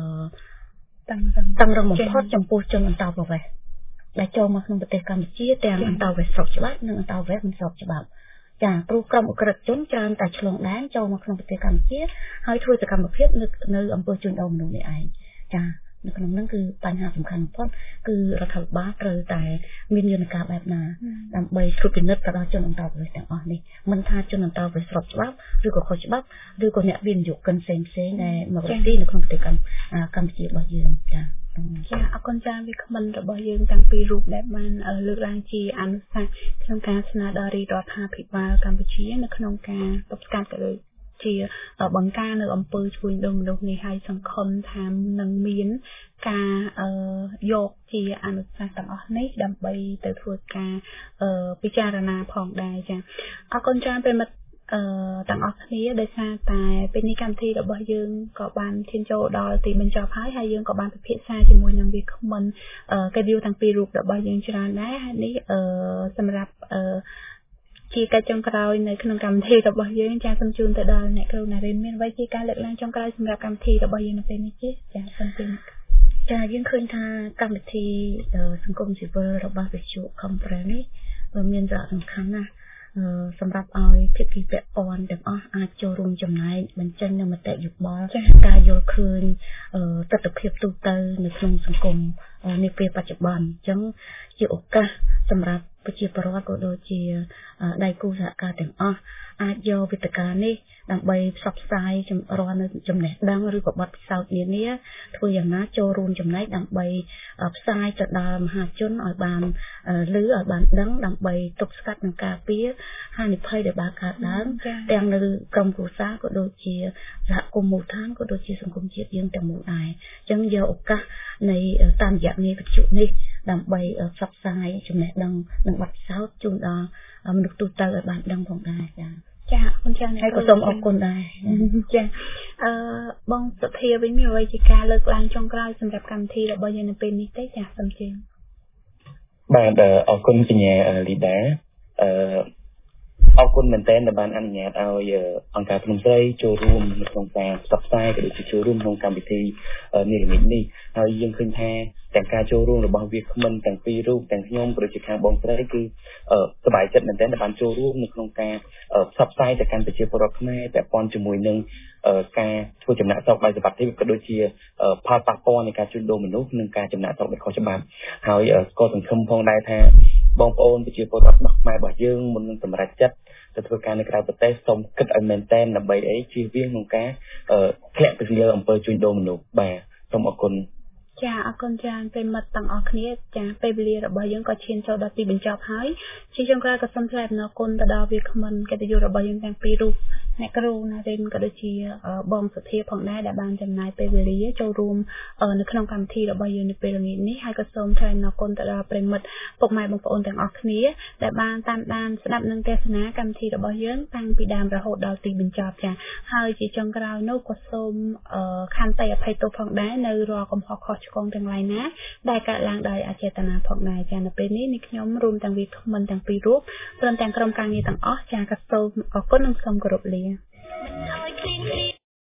តាំងរងបំផុតចំពោះជនអន្តោប្រវេសន៍ដែលចូលមកក្នុងប្រទេសកម្ពុជាទាំងអន្តោប្រវេសន៍ស្របច្បាប់និងអន្តោប្រវេសន៍មិនស្របច្បាប់ចាព្រោះក្រុមអ ுக ្រិតជនច្រើនតែឆ្លងដែនចូលមកក្នុងប្រទេសកម្ពុជាហើយធ្វើសកម្មភាពនៅអំពើជួញដូរមនុស្សនេះឯងចានៅក្នុងនោះគឺបញ្ហាសំខាន់បំផុតគឺរដ្ឋាភិបាលត្រូវតែមានយន្តការបែបណាដើម្បីត្រួតពិនិត្យទៅដល់ជនអន្តោប្រវេសន៍ទាំងអស់នេះមិនថាជនអន្តោប្រវេសន៍ស្របច្បាប់ឬក៏ខុសច្បាប់ឬក៏អ្នកវិនិយោគិនផ្សេងៗដែលមករកស៊ីនៅក្នុងប្រទេសកម្ពុជារបស់យើងចាអរគុណច្រើនវាគ្មិនរបស់យើងទាំងពីររូបដែលបានលើកឡើងជាអនុសាសន៍ក្នុងការស្នើដល់រដ្ឋាភិបាលកម្ពុជានៅក្នុងការទប់ស្កាត់ក៏ដូចជាបង្ការនៅអំពើជួញដូរមនុស្សនេះឲ្យសង្ឃឹមថានឹងមានការយកជាអនុសាសន៍ទាំងអស់នេះដើម្បីទៅធ្វើការពិចារណាផងដែរចាអរគុណច្រើនប្រិមិត្តទាំងអស់គ្នាដោយសារតែពេលនេះកម្មវិធីរបស់យើងក៏បានឈានចូលដល់ទីបញ្ចប់ហើយយើងក៏បានពិភាក្សាជាមួយនឹងវាគ្មិនកាឌីវទាំងពីររូបរបស់យើងច្រើនដែរហើយនេះសម្រាប់ជាការចុងក្រោយនៅក្នុងកម្មវិធីរបស់យើងចាសូមជូនទៅដល់អ្នកគ្រូណារិនមានអ្វីជាការលើកឡើងចុងក្រោយសម្រាប់កម្មវិធីរបស់យើងនៅពេលនេះទេចាសូមជម្រាបចាយើងឃើញថាកម្មវិធីសង្គមស៊ីវិលរបស់វិទ្យុ Conference នេះមានសារៈសំខាន់ណាស់សម្រាប់ឲ្យភាគីពាក់ព័ន្ធទាំងអស់អាចចូលរួមចំណែកបញ្ចេញនូវមតិយោបល់ការយល់ឃើញទស្សនវិជ្ជាទូទៅនៅក្នុងសង្គមនាពេលបច្ចុប្បន្នអញ្ចឹងជាឱកាសសម្រាប់ប្រជាពលរដ្ឋក៏ដូចជាដៃគូសហការទាំងអស់អាចយកវេទិកានេះដើម្បីផ្សព្វផ្សាយរាល់នៅចំណេះដឹងឬក៏បទពិសោធន៍នានាធ្វើយ៉ាងណាចូលរួមចំណែកដើម្បីផ្សាយទៅដល់មហាជនឲ្យបានឮឲ្យបានដឹងដើម្បីទប់ស្កាត់និងការពារហានិភ័យដែលបានកើតឡើងទាំងនៅក្រុមគ្រួសារក៏ដូចជាសហគមន៍មូលដ្ឋានក៏ដូចជាសង្គមជាតិយើងទាំងមូលដែរអញ្ចឹងយកឱកាសនៃតាមរយៈនៃវិទ្យុនេះដើម្បីផ្សព្វផ្សាយចំណេះដឹងនិងបទពិសោធន៍ជូនដល់មនុស្សទូទៅឲ្យបានដឹងផងដែរចាអរគុណច្រើនហើយក៏សូមអរគុណដែរចាបងសុភាវិញមានអ្វីជាការលើកឡើងចុងក្រោយសម្រាប់កម្មវិធីរបស់យើងនៅពេលនេះទេចាសូមជឿបាទអរគុណកញ្ញាលីដាអរគុណមែនទែនដែលបានអនុញ្ញាតឲ្យអង្គការភ្នំស្រីចូលរួមក្នុងការផ្សព្វផ្សាយក៏ដូចជាចូលរួមក្នុងកម្មវិធីនារីនេះហើយយើងឃើញថាទាំងការចូលរួមរបស់វាគ្មិនទាំងពីររូបទាំងខ្ញុំក៏ដូចជាខាងបងស្រីគឺសប្បាយចិត្តមែនទែនដែលបានចូលរួមនៅក្នុងការផ្សព្វផ្សាយទៅកាន់ប្រជាពលរដ្ឋខ្មែរពាក់ព័ន្ធជាមួយនឹងការធ្វើចំណាកស្រុកដោយសុវត្ថិភាពក៏ដូចជាផលប៉ះពាល់នៃការជួញដូរមនុស្សនិងការចំណាកស្រុកដោយខុសច្បាប់ហើយក៏សង្ឃឹមផងដែរថាបងប្អូនប្រជាពលរដ្ឋរបស់ខ្មែររបស់យើងមុននឹងសម្រេចចិត្តទៅធ្វើការនៅក្រៅប្រទេសសូមគិតឲ្យមែនតែនដើម្បីអីជៀសវាងក្នុងការធ្លាក់ទៅលើអំពើជួញដូរមនុស្សបាទសូមអរគុណចាអរគុណច្រើនប្រិមត្តទាំងអស់គ្នាចាពេលវេលារបស់យើងក៏ឈានចូលដល់ទីបញ្ចប់ហើយជាចុងក្រោយក៏សូមថ្លែងអំណរគុណទៅដល់វាគ្មិនកិត្តិយសរបស់យើងទាំងពីររូបអ្នកគ្រូណារិនក៏ដូចជាបងសុធាផងដែរដែលបានចំណាយពេលវេលាចូលរួមនៅក្នុងកម្មវិធីរបស់យើងនៅពេលល្ងាចនេះហើយក៏សូមថ្លែងអំណរគុណទៅដល់ប្រិមត្តពុកម៉ែបងប្អូនទាំងអស់គ្នាដែលបានតាមដានស្ដាប់និងទស្សនាកម្មវិធីរបស់យើងតាំងពីដើមរហូតដល់ទីបញ្ចប់ចាហើយជាចុងក្រោយនោះក៏សូមខន្តីអភ័យទោសផងដែរនៅរាល់កំហុសខុសឆ្គងទាំងឡាយណាដែលកើតឡើងដោយអចេតនាផងដែរចានៅពេលនេះខ្ញុំរួមទាំងវាគ្មិនទាំងពីររូបព្រមទាំងក្រុមការងារទាំងអស់ចាក៏សូមអរគុណនិងសូមគោរពលា